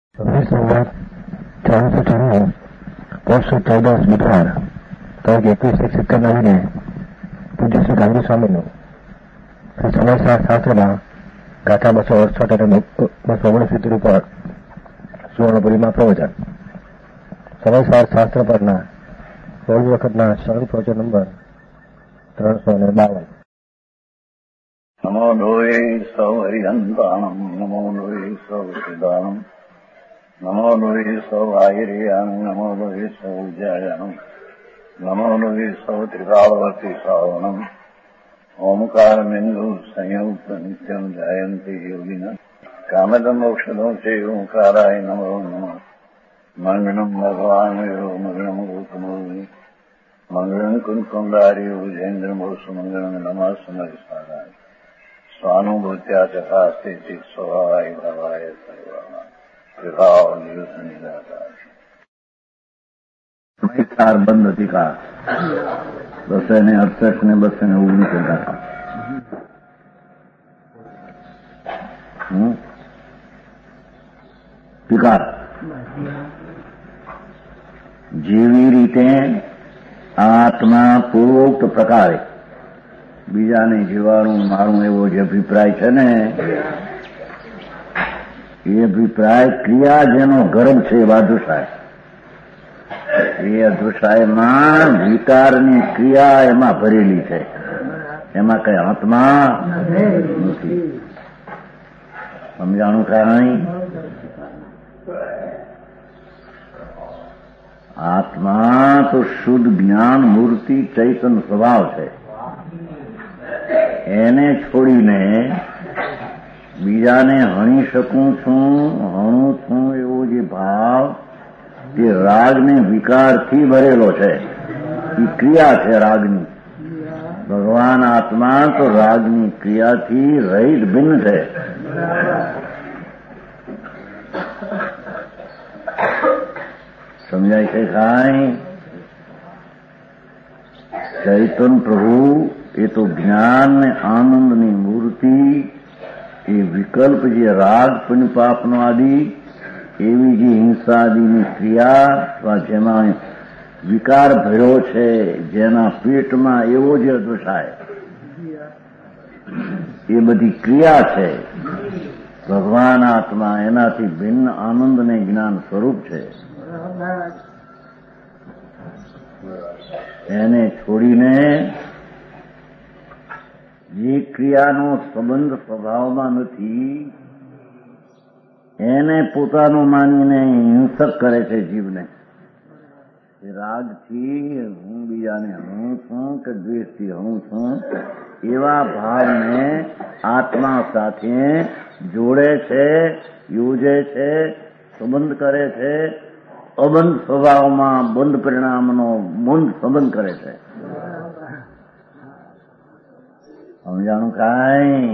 26 1494 પોષ 14 બુધવાર તારીખ 21 નવીને પૂજ્ય શ્રી ગાંધી સ્વામીનું શ્રી સમયસાર શાસ્ત્રમાં ગાથા 268 અને 269 ઉપર સુવર્ણપુરીમાં પ્રવચન. સમયસાર શાસ્ત્ર પરના 16 વખતના શરણ પ્રવચન નંબર 352. નમો લોહે સૌ હરિહંતાણમ નમો લોહે સૌ સિદ્ધાણમ નમો લોહે સૌ આયર્યાણમ નમો લોહે સૌ ઉજ્જાયાણમ નમો લોહે સૌ ત્રિકાવર્તી શ્રાવણમ ઓમકાર બિંદુ સંયુક્ત નિત્યમ જાયંતી યોગિના કામદમ મોક્ષદો છે ઓંકારાય નમો નમઃ. મંગળમ ભગવાન મંગળમ ગૌતમો મંગળમ કુંકુંડાર્યો જૈન્દ્રમોષ મંગળમ નમઃ સમયસારાય સ્વાનુભૂત્યા ચકાસ્તે ચિત સ્વભાવાય ભાવાય સર્વાના વિભાવ નિયુત નિરાકાર સમયસાર બંધ અધિકાર 268 ને 219 ગાથા. ટીકા. જેવી રીતે આત્મા પૂર્વોક્ત પ્રકારે બીજાને જીવાણું મારું એવો જે અભિપ્રાય છે ને, એ અભિપ્રાય ક્રિયા જેનો ગર્ભ છે એવા અધુષાય. એ અધુષાયમાં વિકારની ક્રિયા એમાં ભરેલી છે, એમાં કઈ આત્મા નથી. સમજાણું કાંઈ? આત્મા તો શુદ્ધ જ્ઞાન મૂર્તિ ચૈતન સ્વભાવ છે. એને છોડીને બીજાને હણી શકું છું, હણું છું એવો જે ભાવ તે રાગને વિકારથી ભરેલો છે. એ ક્રિયા છે રાગની. ભગવાન આત્મા તો રાગની ક્રિયાથી રહિત ભિન્ન છે. સમજાય છે કાંઈ? ચૈતન પ્રભુ એ તો જ્ઞાન ને આનંદની મૂર્તિ, એ વિકલ્પ જે રાગ પુણ્યપાપનો આદિ એવી જે હિંસાદિની ક્રિયા જેમાં વિકાર ભર્યો છે, જેના પેટમાં એવો જે અદોષાય, એ બધી ક્રિયા છે. ભગવાન આત્મા એનાથી ભિન્ન આનંદ ને જ્ઞાન સ્વરૂપ છે. એને છોડીને જે ક્રિયાનો સંબંધ સ્વભાવમાં નથી એને પોતાનું માનીને હિંસક કરે છે જીવને. રાગથી હું બીજાને હણું છું કે દ્વેષથી હણું છું એવા ભાવને આત્મા સાથે જોડે છે, યોજે છે, સંબંધ કરે છે. અબંધ સ્વભાવમાં બંધ પરિણામનો બંધ સંબંધ કરે છે. સમજાણું કાંઈ?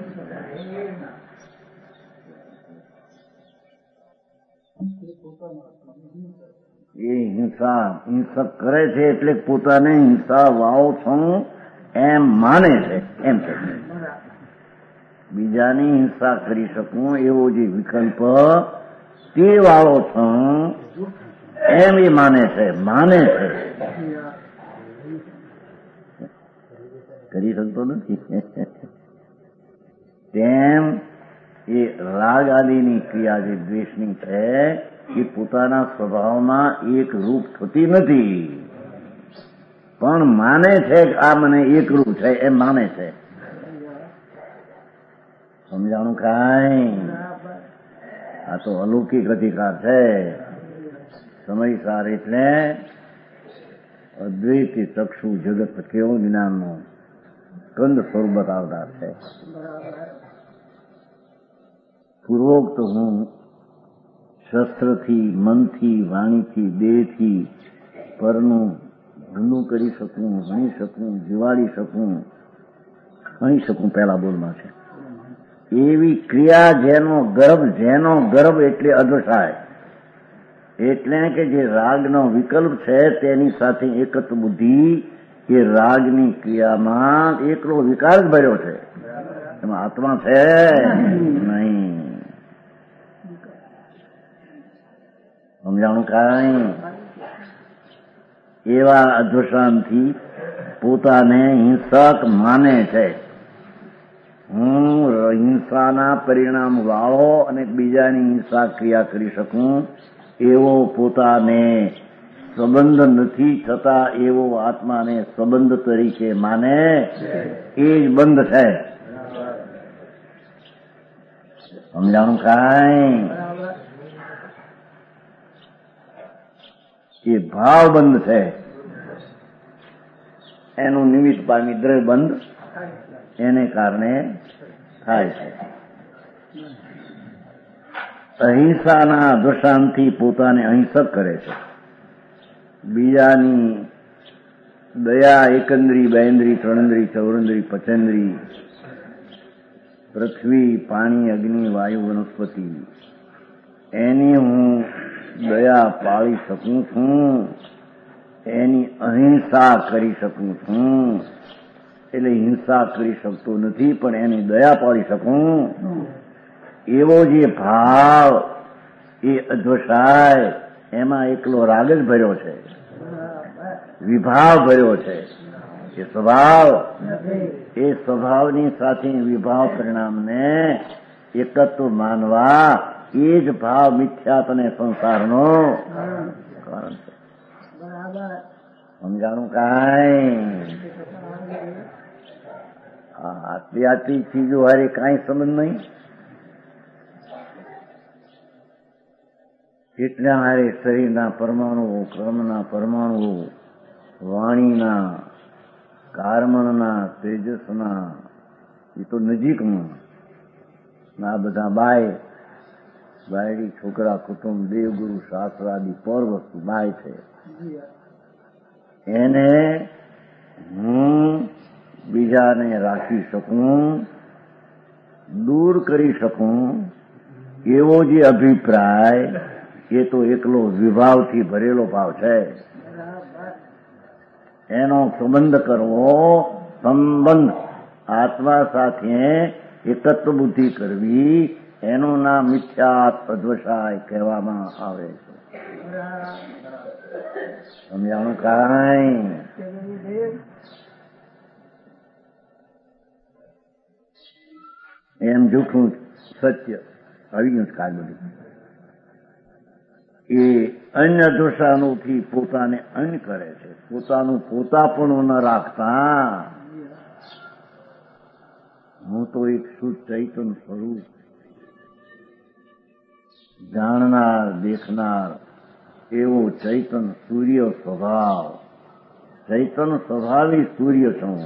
એ હિંસક કરે છે એટલે પોતાને હિંસા વાળો છું એમ માને છે, એમ છે. બીજાની હિંસા કરી શકું એવો જે વિકલ્પ તે વાળો છું એમ એ માને છે. કરી શકતો નથી. તેમ એ રાગ આદિની ક્રિયા જે દ્વેષની છે એ પોતાના સ્વભાવમાં એક રૂપ થતી નથી, પણ માને છે કે આ મને એક રૂપ છે એમ માને છે. સમજાણું કાંઈ? આ તો અલૌકિક અધિકાર છે. સમયસાર એટલે અદ્વૈતી ચક્ષુ જગત કેવું જ્ઞાનનો કંદ સ્વરૂપ બતાવતા છે. પૂર્વોક્ત હું શસ્ત્રથી, મનથી, વાણીથી, દેહથી પરનું ઘણું કરી શકું, હણી શકું, જીવાડી શકું. હણી શકું પહેલા બોલમાં છે. એવી ક્રિયા જેનો ગર્ભ એટલે અદશાય, એટલે કે જે રાગનો વિકલ્પ છે તેની સાથે એકત્વ બુદ્ધિ એ રાગની ક્રિયામાં એકલો વિકાર જ ભર્યો છે. એમાં આત્મા છે નહીં. સમજાણું કાંઈ? એવા અધ્વસાનથી પોતાને હિંસક માને છે. હું હિંસાના પરિણામ વાળો અને બીજાની હિંસા ક્રિયા કરી શકું એવો પોતાને સંબંધ નથી થતા એવો આત્માને સંબંધ તરીકે માને એ જ બંધ છે. સમજાણું કાંઈ? એ ભાવ બંધ છે. એનું નિમિત્ત પામી દ્રવ્ય બંધ એને કારણે થાય છે. અહિંસાના અધ્વસાનથી પોતાને અહિંસક કરે છે. બીજાની દયા એકંદરી, બેન્દ્રી, ત્રણેન્દ્રી, ચૌરેન્દ્રી, પચેન્દ્રી, પૃથ્વી, પાણી, અગ્નિ, વાયુ, વનસ્પતિ એની હું દયા પાળી શકું છું, એની અહિંસા કરી શકું છું. એટલે હિંસા કરી શકતો નથી પણ એની દયા પાળી શકું એવો જે ભાવ એ અધ્વસાય એમાં એકલો રાગ જ ભર્યો છે, વિભાવ ભર્યો છે. એ સ્વભાવની સાથે વિભાવ પરિણામને એકત્વ માનવા એ જ ભાવ મિથ્યાત્વ અને સંસારનો કારણ છે. સમજાણું કાંઈ? આટલી ચીજો હારે કાંઈ સંબંધ નહીં. એટલા હારે શરીરના પરમાણુઓ, કર્મના પરમાણુઓ, વાણીના, કાર્મણના, તેજસના, એ તો નજીકમાં. આ બધા બાયડી, છોકરા, કુટુંબ, દેવગુરુ, શાસ્ત્ર આદિ પર વસ્તુ બાય છે. એને હું બીજાને રાખી શકું, દૂર કરી શકું એવો જે અભિપ્રાય એ તો એકલો વિભાવથી ભરેલો ભાવ છે. એનો સંબંધ કરવો, સંબંધ આત્મા સાથે એકત્વ બુદ્ધિ કરવી એનું નામ મિથ્યાત્વ અધ્વસાય કહેવામાં આવે છે. સમજાણું કાંઈ? એમ જૂઠું સત્ય આવી ગયું કાલ બધું. એ અન્ય અધ્વસાનોથી પોતાને અન્ય કરે છે. પોતાનું પોતાપણું ન રાખતા હું તો એક શુદ્ધ ચૈતન્ય સ્વરૂપ, જાણનાર, દેખનાર એવો ચૈતન્ય સૂર્ય સ્વભાવ, ચૈતન્ય સ્વભાવી સૂર્ય છું.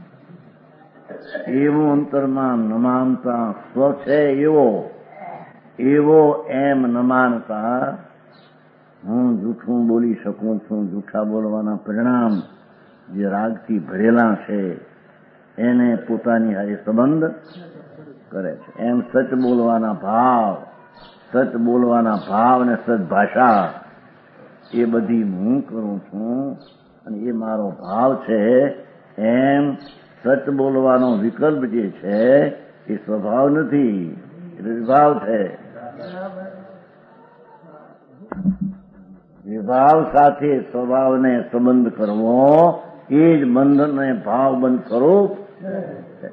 એવું અંતરમાં ન માનતા સ્વ છે એવો એમ ન માનતા હું જૂઠું બોલી શકું છું. જૂઠા બોલવાના પરિણામ જે રાગથી ભરેલા છે એને પોતાની હારે સંબંધ કરે છે. એમ સચ બોલવાના ભાવ અને સચ ભાષા એ બધી હું કરું છું અને એ મારો ભાવ છે. એમ સચ બોલવાનો વિકલ્પ જે છે એ સ્વભાવ નથી, એ વિભાવ છે. વિભાવ સાથે સ્વભાવને સંબંધ કરવો એ જ બંધનને ભાવ બંધ સ્વરૂપ છે.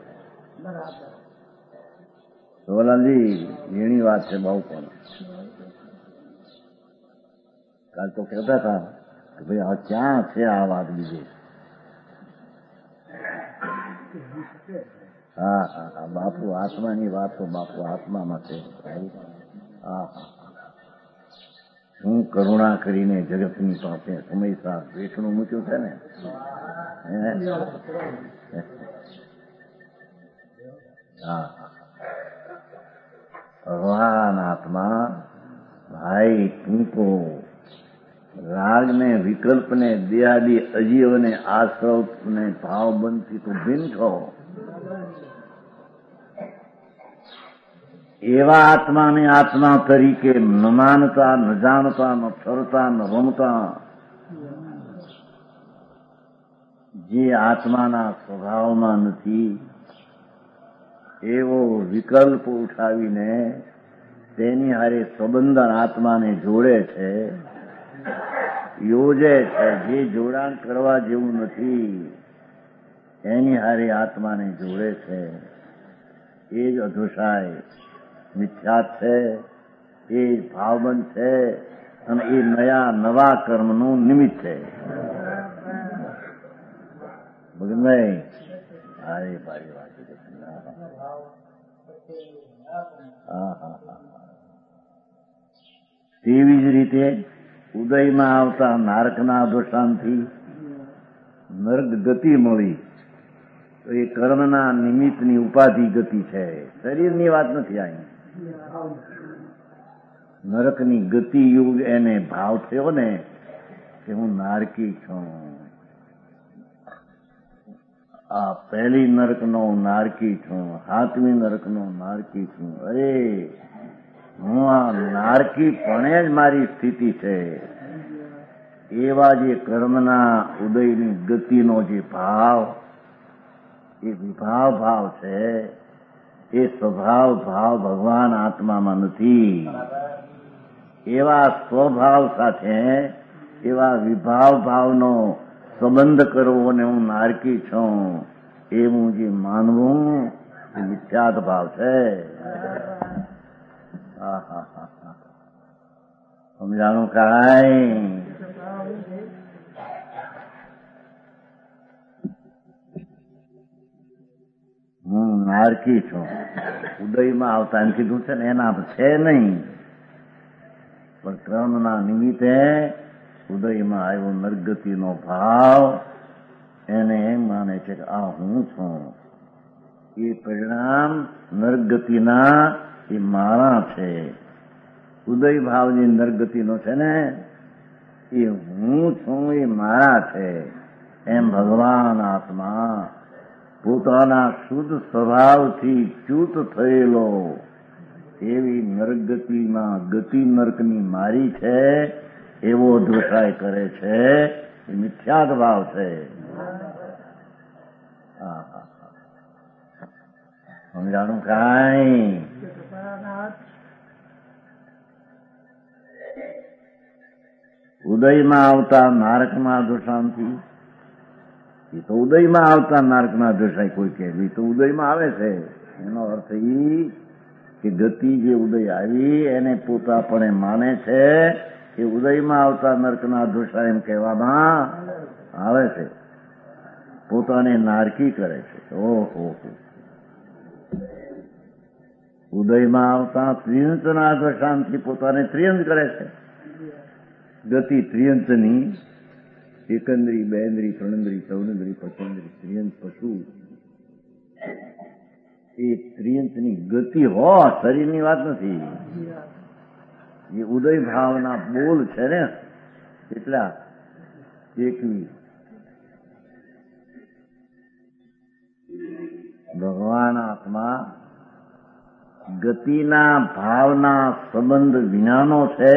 સોલાજી ઝીણી વાત છે બહુ. પણ કાલ તો કહેતા હતા કે ભાઈ આ ક્યાં છે આ વાત બીજી. હા હા હા, બાપુ આત્માની વાત તો બાપુ આત્મામાં છે. હા હા, હું કરુણા કરીને જગતની પાસે સમયસર વેઠણું મૂક્યું છે ને. હા, ભગવાન આત્મા ભાઈ ટૂંકો રાગને, વિકલ્પને, દેહાદી અજીવને, આશ્રવને ભાવ બંધથી તો ભિન્ન છો. એવા આત્માને આત્મા તરીકે ન માનતા, ન જાણતા, ન ઠરતા, ન રમતા, જે આત્માના સ્વભાવમાં નથી એવો વિકલ્પ ઉઠાવીને તેની હારે સંબંધ આત્માને જોડે છે. યોજે છે. જે જોડાણ કરવા જેવું નથી એની હારે આત્માને જોડે છે. એ જ અધોષાય મિથ્યા છે, એ જ ભાવબંધ છે અને એ નવા કર્મનું નિમિત્ત છે. ભગનભાઈ હારે પાડી વાત તેવી જ રીતે ઉદયમાં આવતા નારકના અધોષાનથી નર્ક ગતિ મળી તો એ કર્મના નિમિત્તની ઉપાધિ ગતિ છે, શરીરની વાત નથી. અહીં નરકની ગતિ યુગ એને ભાવ થયો ને કે હું નારકી છું. આ પહેલી નરકનો નારકી છું, 7મી નરકનો નારકી છું. અરે હું આ નારકી પણ જ મારી સ્થિતિ છે. એવા જે કર્મના ઉદયની ગતિનો જે ભાવ, એ વિભાવ ભાવ છે. એ સ્વભાવ ભાવ ભગવાન આત્મામાં નથી. એવા સ્વભાવ સાથે એવા વિભાવ ભાવનો સંબંધ કરવો અને હું નારકી છું એવું જે માનવું એ મિથ્યાત ભાવ છે. સમજાણું કાંઈ? હું નારકી છું. ઉદયમાં આવતા એમ કીધું છે ને, એના છે નહીં, પણ કર્મના નિમિત્તે ઉદયમાં આવ્યો નરગતિનો ભાવ, એને એમ માને છે કે આ હું છું. એ પરિણામ નરગતિના એ મારા છે. ઉદય ભાવ જે નરગતિનો છે ને, એ હું છું, એ મારા છે. એમ ભગવાન આત્મા પોતાના શુદ્ધ સ્વભાવથી ચ્યુત થયેલો એવી નરગતિમાં ગતિ નર્કની મારી છે એવો દોષાય કરે છે. એ મિથ્યાત ભાવ છે. સમજાણું કાંઈ? ઉદયમાં આવતા નારકના દોષાંથી, એ તો ઉદયમાં આવતા નારકના દોષાય કોઈ કહે તો ઉદયમાં આવે છે. એનો અર્થ એ કે ગતિ જે ઉદય આવી એને પોતાપણે માને છે. એ ઉદયમાં આવતા નર્કના દોષા એમ કહેવામાં આવે છે. પોતાને નારકી કરે છે. ઓહો, ઉદયમાં આવતા ત્રિયંતના દોષાંથી પોતાને ત્રિયંત કરે છે. ગતિ ત્રિયંતની એકંદરી, બેન્દ્રી, ત્રણેન્દ્રી, ચૌનેન્દ્રી, પચેન્દ્રી, ત્રિયંત પશુ, એ ત્રિયંતની ગતિ હો, શરીરની વાત નથી. એ ઉદય ભાવના બોલ છે ને, એટલા 21 ભગવાન આત્મા ગતિના ભાવના સંબંધ વિનાનો છે.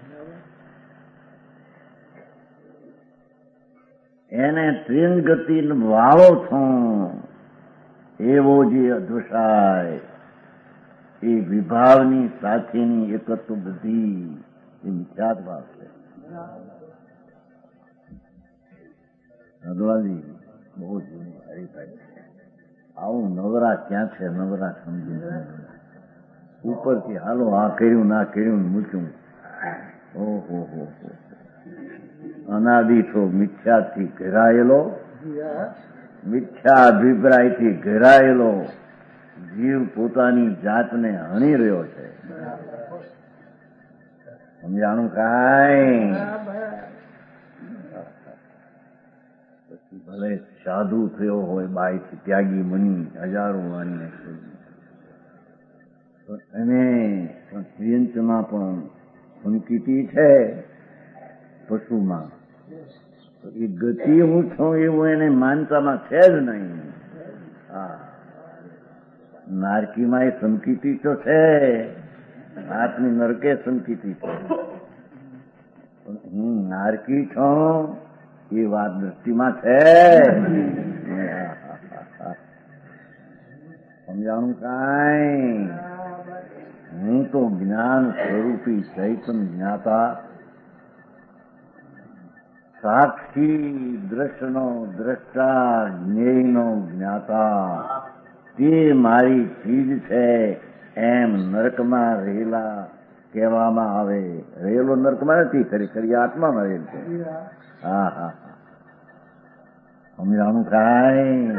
એને ત્રિયંત ગતિ વાળો છું એવો જે અધોષાય, એ વિભાવની સાથેની એકત્વ બુદ્ધિ, એ મિથ્યાત ભાવ છે. ભગવાનજી બહુ જૂનું હરિભાઈ છે. આવું નવરા ક્યાં છે? નવરા સમજી ઉપરથી હાલો આ કર્યું ના કર્યું મૂક્યું. ઓહો, અનાદિથો મિથ્યાથી ઘેરાયેલો, મિથ્યા અભિપ્રાયથી ઘેરાયેલો જીવ પોતાની જાતને હણી રહ્યો છે. સમજાણું કાંઈ? પછી ભલે સાધુ થયો હોય, બાઈથી ત્યાગી મુનિ, હજારો વાણીને એને ત્રિયંતમાં પણ સંકિતિ છે. પશુમાં એ ગતિ હું છું એવું એને માનતામાં છે જ નહીં. નારકીમાં એ સંકિતિ તો છે, આત્મી નરકે સંકિતિ છે, પણ હું નારકી છું એ વાત દ્રષ્ટિમાં છે. સમજાણું કાંઈ? હું તો જ્ઞાન સ્વરૂપી ચૈતન્ય જ્ઞાતા સાક્ષી દ્રષ્ટનો દ્રષ્ટા, જ્ઞેયનો જ્ઞાતા, તે મારી ચીજ છે એમ નરકમાં રહેલા કહેવામાં આવે. રહેલો નરકમાં નથી, ખરી આત્મામાં રહેલ છે. હા હા સમજાણું કાંઈ?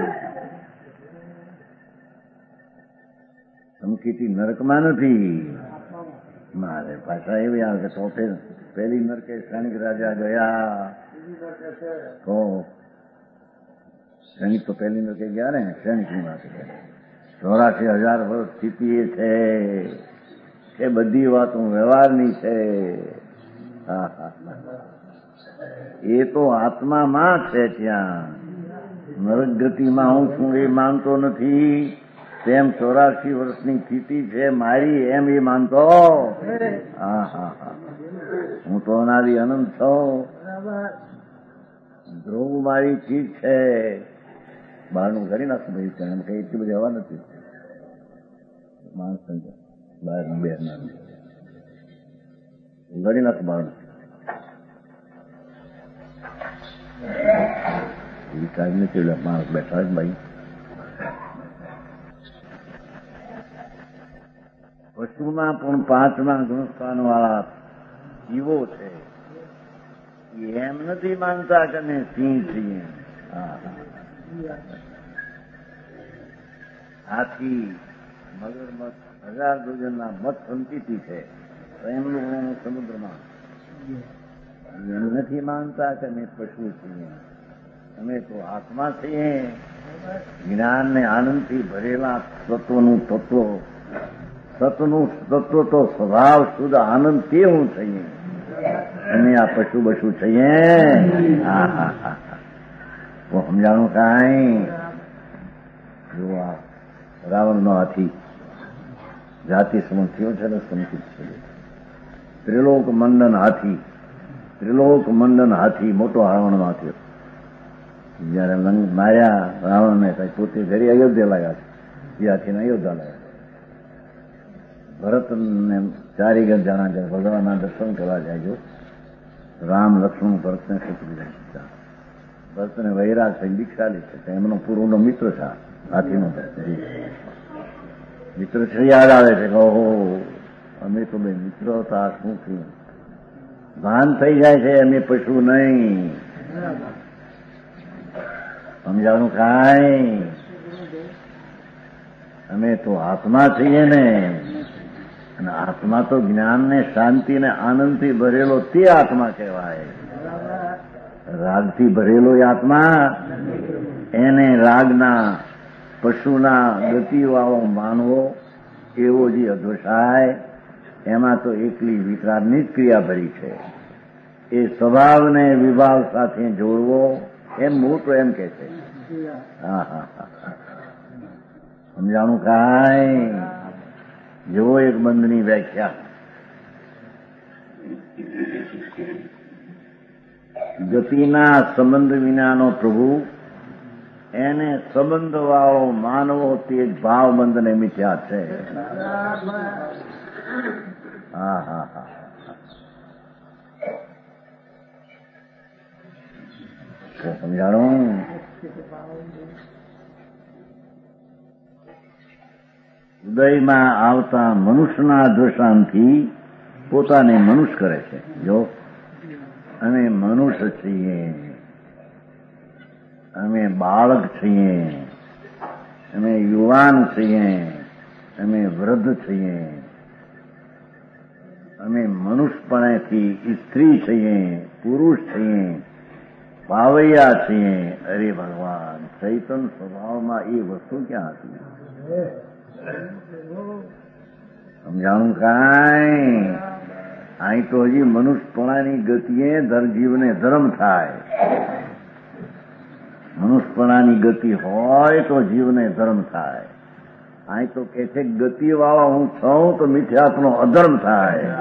સમકીતી નરકમાં નથી. મારે પાછા એવી આવે કે તો પહેલી નરકે સૈનિક રાજા ગયા તો સૈનિક તો પહેલી નરકે ગયા ને, સૈનિકની વાત 84,000 વર્ષ સ્થિતિ એ છે એ બધી વાતો વ્યવહારની છે. એ તો આત્મામાં છે. ત્યાં નરક ગતિમાં હું છું એ માનતો નથી. તેમ 84 વર્ષની સ્થિતિ છે મારી એમ એ માનતો. હા હા હા હું તો અનાદિ અનંત છું. ધ્રુવ મારી ચીજ છે. બહારનું કરી નાખું ભાઈ, એમ કઈ એટલી બધી હવા નથી. માણસ બહારનું બે ઘડી નાખું બહારનું વિચાર નથી. માણસ બેઠા જ ભાઈ. પશુમાં પણ 5મા ગુણસ્થાન વાળા જીવો છે. એમ નથી માનતા કે અમે સિંહ છીએ. હાથી, મગરમચ્છ, 1000 ડઝનના મત સંચિતિ છે. એમનું સમુદ્રમાં એમ નથી માનતા કે અમે પશુ છીએ. અમે તો આત્મા છીએ. જ્ઞાન ને આનંદથી ભરેલા તત્વનું તત્વ, સતનું તત્વ તો સ્વભાવ શુદ્ધ આનંદ તે હું છીએ. અમે આ પશુ બશુ છીએ. હા હા હા તો સમજાણું કાંઈ? જો આ રાવણનો હાથી જાતિ સમજ થયો છે ને, સંકિત છે. ત્રિલોક મંડન હાથી મોટો રાવણનો હાથી. જયારે માર્યા રાવણને કઈ પોતે ઘરે અયોધ્યા લાગ્યા છે. એ હાથીને અયોધ્યા લાગ્યા. ભરતને 4 જણા જાય ભગવાનના દર્શન કરવા જાય. રામ, લક્ષ્મણ, ભરતને શત્રુઘ્ન. ભરતને વૈરાગ છે, દીક્ષાલી છે. એમનો પૂર્વનો મિત્ર છે. હાથીનો મિત્ર છે. યાદ આવે છે કે ઓહો અમે તો બે મિત્રો હતા. શું થયું? ભાન થઈ જાય છે અમે પશુ નહીં. સમજાવવાનું કાંઈ? અમે તો આત્મા છીએ ને. અને આત્મા તો જ્ઞાન ને શાંતિ ને આનંદથી ભરેલો તે આત્મા કહેવાય. રાગથી ભરેલો એ આત્મા, એને રાગના પશુના ગતિવાળો માનવો એવો જે અધોષાય, એમાં તો એકલી વિકારની જ ક્રિયા ભરી છે. એ સ્વભાવને વિભાવ સાથે જોડવો એમ મોટો એમ કે છે. હા હા હા સમજાણું કાંઈ? જેવો એક બંધની વ્યાખ્યા. ગતિના સંબંધ વિનાનો પ્રભુ, એને સંબંધ વાળો માનવો તે જ ભાવબંધને મિથ્યા છે. હા હા હા સમજાણું? ઉદયમાં આવતા મનુષ્યના દ્વેષાંતથી પોતાને મનુષ્ય કરે છે. જો અમે મનુષ્ય છીએ, અમે બાળક છીએ, અમે યુવાન છીએ, અમે વૃદ્ધ છીએ, અમે મનુષ્યપણેથી સ્ત્રી છીએ, પુરુષ છીએ, પાવૈયા છીએ. અરે ભગવાન, ચૈતન સ્વભાવમાં એ વસ્તુ ક્યાં હતી? સમજાણું કાંઈ? અહીં તો હજી મનુષ્યપણાની ગતિએ જીવને ધર્મ થાય. મનુષ્યપણાની ગતિ હોય તો જીવને ધર્મ થાય. અહીં તો કે છે ગતિવાળો હું છું તો મિથ્યાત્વનો અધર્મ થાય.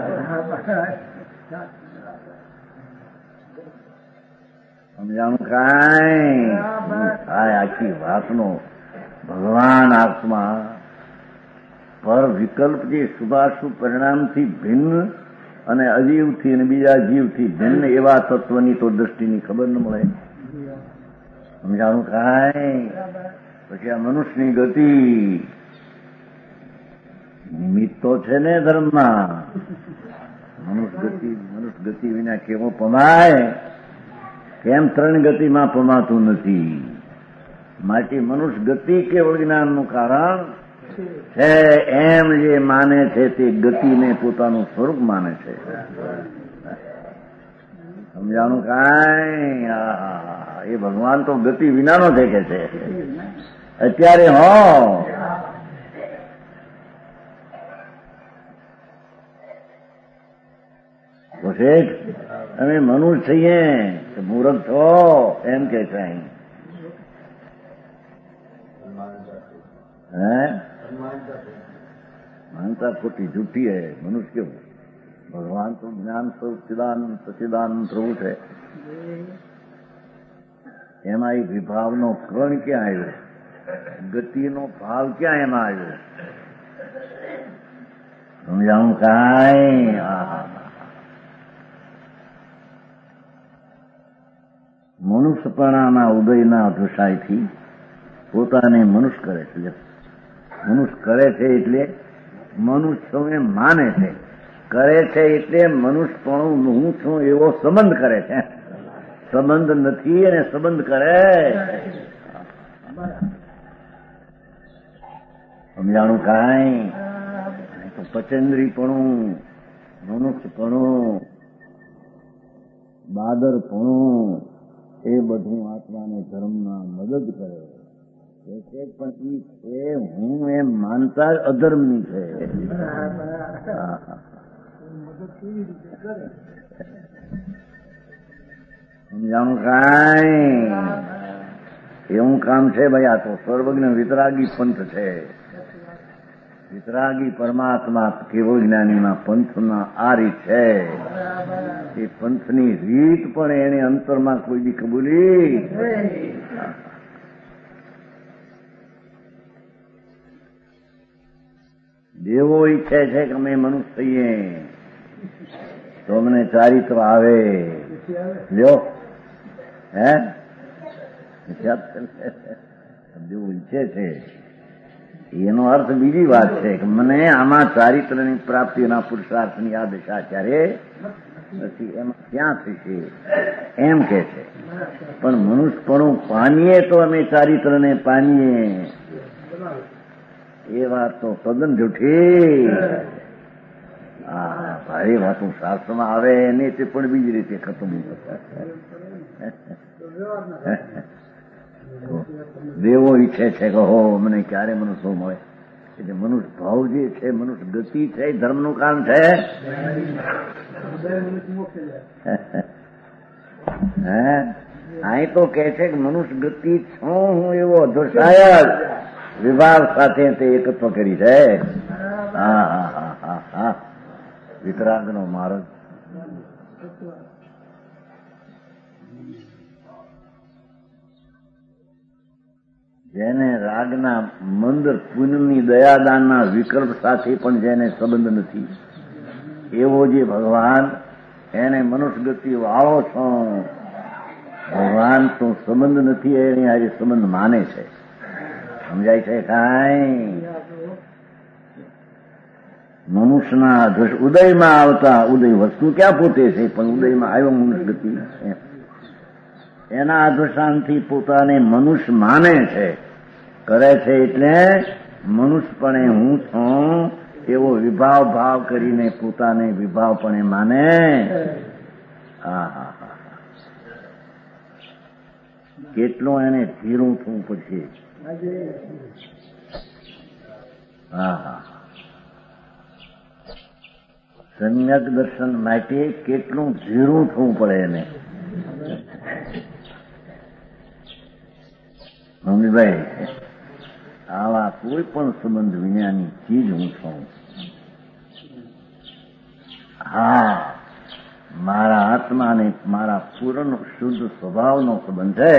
સમજાણું કાંઈ? થાય આખી વાતનો ભગવાન આત્મા પર વિકલ્પ જે શુભાશુભ પરિણામથી ભિન્ન અને અજીવથી અને બીજા જીવથી ભિન્ન એવા તત્વની તો દ્રષ્ટિની ખબર ન મળે. સમજાણું કાંઈ? પછી આ મનુષ્યની ગતિ નિમિત્ત તો છે ને ધર્મમાં. મનુષ્ય ગતિ વિના કેવો પમાય? કેમ ત્રણ ગતિમાં પમાતું નથી? માટે મનુષ્ય ગતિ કેવળ જ્ઞાનનું કારણ છે. એમ જે માને છે તે ગતિને પોતાનું સ્વરૂપ માને છે. સમજાણું કાંઈ? એ ભગવાન તો ગતિ વિનાનો છે કે છે અત્યારે. અમે મનુષ્ય છીએ, મૂર્ખ છો એમ કે છે. માનતા ખોટી જૂઠી હે. મનુષ્ય કેવું? ભગવાન તો જ્ઞાન સ્વરૂપ સચિદાનંદ પ્રભુ છે. એમાં એ વિભાવનો કણ ક્યાં આવ્યો? ગતિનો ભાવ ક્યાં એમાં આવ્યો? સમજાવું કાંઈ? મનુષ્યપણાના ઉદયના અધુસાયથી પોતાને મનુષ્ય કરે છે. મનુષ્ય કરે છે એટલે મનુષ્ય માને છે. કરે છે એટલે મનુષ્યપણું હું છું એવો સંબંધ કરે છે. સંબંધ નથી અને સંબંધ કરે. સમજાણું કાંઈ? તો પચેન્દ્રીપણું, મનુષ્યપણું, બાદરપણું એ બધું આત્માને ધર્મમાં મદદ કરે છે. પણ એ હું એમ માનતા જ અધર્મની છે. સમજાણું કાંઈ? એવું કામ છે ભાઈ. આ તો સર્વજ્ઞ વિતરાગી પંથ છે. વિતરાગી પરમાત્મા કેવળ જ્ઞાનીના પંથના આ રીત છે. એ પંથની રીત પણ એને અંતરમાં કોઈ દી કબૂલી. દેવો ઈચ્છે છે કે અમે મનુષ્ય થઈએ તો અમને ચારિત્ર આવે. લ્યો દેવો ઈચ્છે છે એનો અર્થ બીજી વાત છે કે મને આમાં ચારિત્રની પ્રાપ્તિના પુરુષાર્થની આ દશા ક્યારે નથી. એમાં ક્યાં થશે એમ કે છે. પણ મનુષ્યપણું પામીએ તો અમે ચારિત્રને પામીએ એ વાત તો તદ્દન જૂઠી. ભારે વાતો શાસ્ત્રમાં આવે એને તે પણ બીજી રીતે ખતમ. દેવો ઈચ્છે છે કે હો મને ક્યારે મનુષ્ય મળે. એટલે મનુષ્ય ભાવ જે છે, મનુષ્ય ગતિ છે, એ ધર્મનું કામ છે. અહીં તો કે છે કે મનુષ્ય ગતિ છું હું એવો અધોસાયક વિભાગ સાથે તે એકત્વ કરી છે. વિતરાગનો માર્ગ. જેને રાગના મંદ પુણ્યની દયાદાનના વિકલ્પ સાથે પણ જેને સંબંધ નથી એવો જે ભગવાન એને મનુષ્ય ગતિ વાળો છો. ભગવાન તો સંબંધ નથી એને આજે સંબંધ માને છે. સમજાય છે કાંઈ? મનુષ્યના ઉદયમાં આવતા ઉદય વસ્તુ ક્યાં પોતે છે પણ ઉદયમાં આવ્યો મનુષ્ય ગતિ એના અધોશાનથી પોતાને મનુષ્ય માને છે. કરે છે એટલે મનુષ્યપણે હું છું એવો વિભાવ ભાવ કરીને પોતાને વિભાવપણે માને. કેટલું એને ધીરું થવું પડશે. સમ્યક દર્શન માટે કેટલું ધીરું થવું પડે એને. મમ્મીભાઈ આવા કોઈ પણ સંબંધ વિનાની ચીજ હું છું. મારા આત્માને મારા પૂર્ણ શુદ્ધ સ્વભાવનો સંબંધ છે.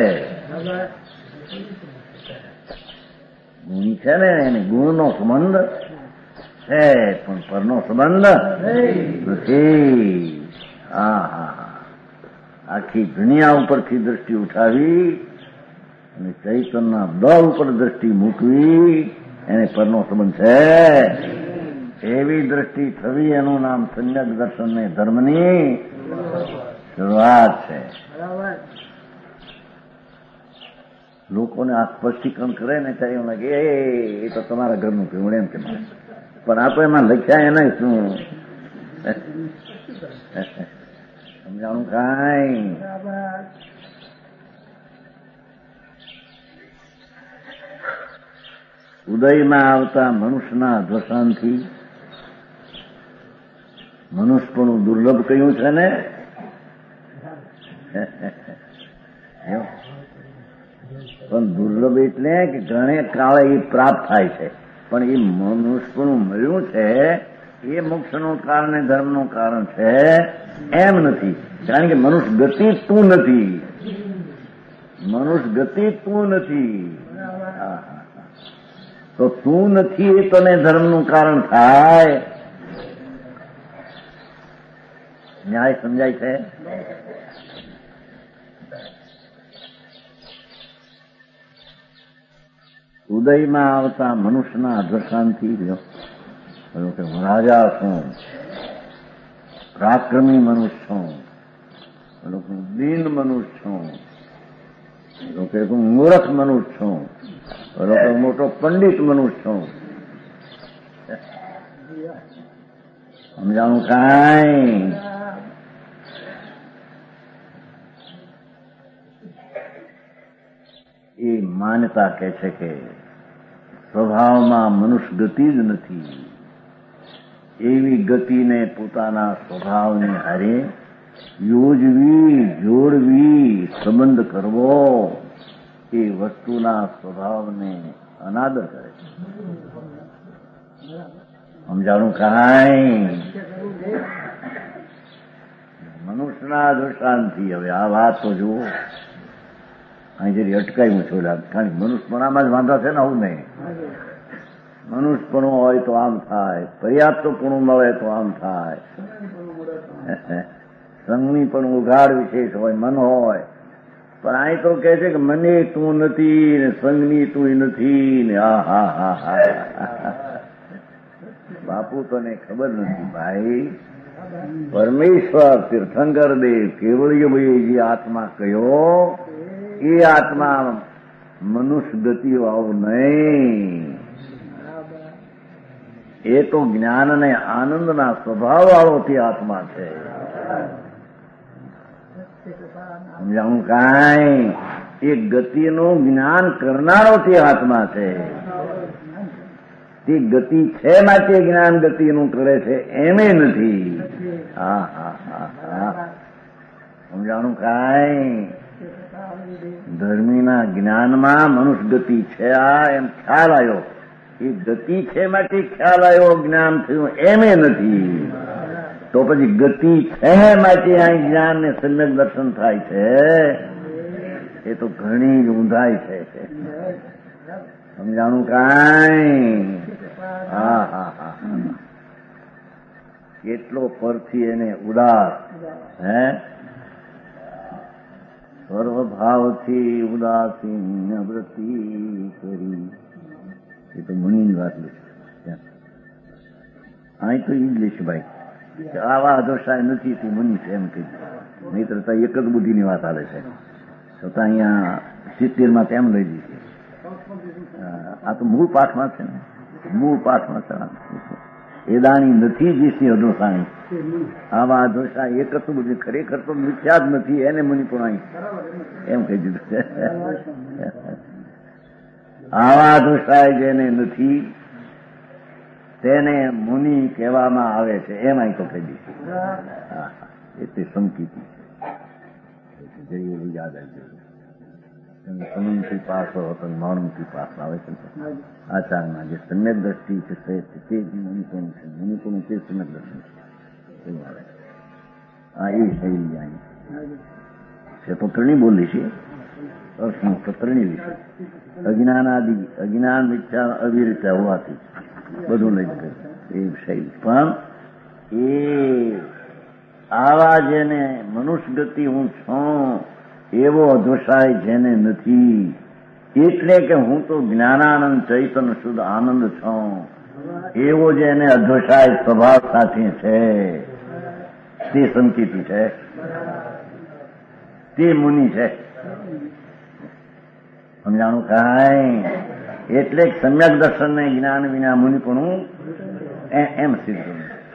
ગુણ છે ને એને ગુણનો સંબંધ છે પણ પરનો સંબંધ નથી. આખી દુનિયા ઉપરથી દ્રષ્ટિ ઉઠાવી અને ચૈતન્યના બળ ઉપર દ્રષ્ટિ મૂકવી એને પરનો સંબંધ છે. એવી દ્રષ્ટિ થવી એનું નામ સમ્યક દર્શન ને ધર્મની શરૂઆત છે. લોકોને આ સ્પષ્ટીકરણ કરે ને ત્યારે એવું લાગે એ તો તમારા ઘરનું પીવડે એમ કે પણ આ તો એમાં લખ્યા એને શું સમજાણું કાંઈ. ઉદયમાં આવતા મનુષ્યના દ્વસાનથી મનુષ્યપણું દુર્લભ કહ્યું છે ને. પણ દુર્લભ એટલે કે ઘણે કાળે એ પ્રાપ્ત થાય છે, પણ એ મનુષ્યપણું મળ્યું છે એ મોક્ષનું કારણ ધર્મનું કારણ છે એમ નથી. કારણ કે મનુષ્ય ગતિ તું નથી, મનુષ્ય ગતિ તું નથી. તો તું નથી એ તને ધર્મનું કારણ થાય. ન્યાય સમજાય છે? ઉદયમાં આવતા મનુષ્યના અધ્વસાનથી હું રાજા છું, પરાક્રમી મનુષ્ય છું, હું દીન મનુષ્ય છું, હું મૂર્ખ મનુષ્ય છું, મોટો પંડિત મનુષ્ય છું. સમજાણું કાંઈ? એ માન્યતા કહે છે કે સ્વભાવમાં મનુષ્ય ગતિ જ નથી. એવી ગતિને પોતાના સ્વભાવને હારે યોજવી, જોડવી, સંબંધ કરવો એ વસ્તુના સ્વભાવને અનાદર કરે છે. સમજાણું કાંઈ? મનુષ્યના દૃષ્ટાંતથી હવે આ વાત તો જુઓ, અહીં જરી અટકાયું છું, કારણ કે મનુષ્યપણામાં જ વાંધા છે ને. આવું નહીં, મનુષ્યપણું હોય તો આમ થાય, પર્યાપ્તપણું મળે તો આમ થાય, સંગની પણ ઉઘાડ વિશેષ હોય, મન હોય. પણ અહીં તો કહે છે કે મને તું નથી ને સંગની તું નથી ને. બાપુ તને ખબર નથી ભાઈ, પરમેશ્વર તીર્થંકર દેવ કેવળીયભાઈ જે આત્મા કયો એ આત્મા મનુષ્ય ગતિઓ આવું નહીં. એ તો જ્ઞાન અને આનંદના સ્વભાવ વાળો તે આત્મા છે. સમજાણું કાંઈ? એ ગતિનું જ્ઞાન કરનારો તે આત્મા છે. તે ગતિ છે માટે જ્ઞાન ગતિનું કરે છે એમે નથી. સમજાણું કાંઈ? ધર્મીના જ્ઞાનમાં મનુષ્ય ગતિ છે આ એમ ખ્યાલ આવ્યો. એ ગતિ છે માટે ખ્યાલ આવ્યો, જ્ઞાન થયું એમે નથી. તો પછી ગતિ છે માટે અહીં જ્ઞાન ને સમ્યક દર્શન થાય છે એ તો ઘણી જ ઊંધાઈ છે. સમજાણું કાંઈ? કેટલો પરથી એને ઉદાસ સર્વભાવથી ઉદાસીન વૃત્તિ કરી. એ તો મુનિની વાત લઈશ. અહીં તો એ જ લઈશ ભાઈ, આવા અધોષાય નથી તે મુનિ છે એમ કહી. નહીતર એક જ બુદ્ધિની વાત હાલે છે. છતાં અહીંયા 70 તેમ લઈ દીધી. આ તો મૂળ પાઠમાં છે ને, મૂળ પાઠમાં છે. એદાણી નથી જીસી અધોષાણી. આવા અધોષા એક જ બુદ્ધિ, ખરેખર તો મિથ્યા જ નથી એને મુનિ પણ અહીં એમ કહી દીધું છે. આવા અધોષાય જેને નથી તેને મુનિ કહેવામાં આવે છે એમ અહીં તો કહી દીધું. એટલે સંકીર્તિ છે. યાદ આવી ગયું. સમનથી પાસો હતો, મૌનથી પાસ આવે છે. આચારના જે સમ્યક દ્રષ્ટિ છે તે જ મુનિપણું છે. મુનિપણું તે સમ્યક દર્શન છે. એવું આવે. એ શૈલી અહીં છે તો ઘણી બોલી છે. અસમુખ ત્રણેય વિશે અજ્ઞાન આદિ અજ્ઞાન મિથ્યા અવિરિતા હોવાથી બધું લઈ ગયું એ વિષય. પણ એ આવા જેને મનુષ્ય ગતિ હું છું એવો અધોષાય જેને નથી, એટલે કે હું તો જ્ઞાનાનંદ ચૈતન્ય શુદ્ધ આનંદ છું એવો જેને અધોષાય સ્વભાવ સાથે છે તે સંકેતી છે, તે મુનિ છે. સમજાણું કાંઈ? એટલે સમ્યક દર્શન ને જ્ઞાન વિના મુનિ પણ એમ સિદ્ધ.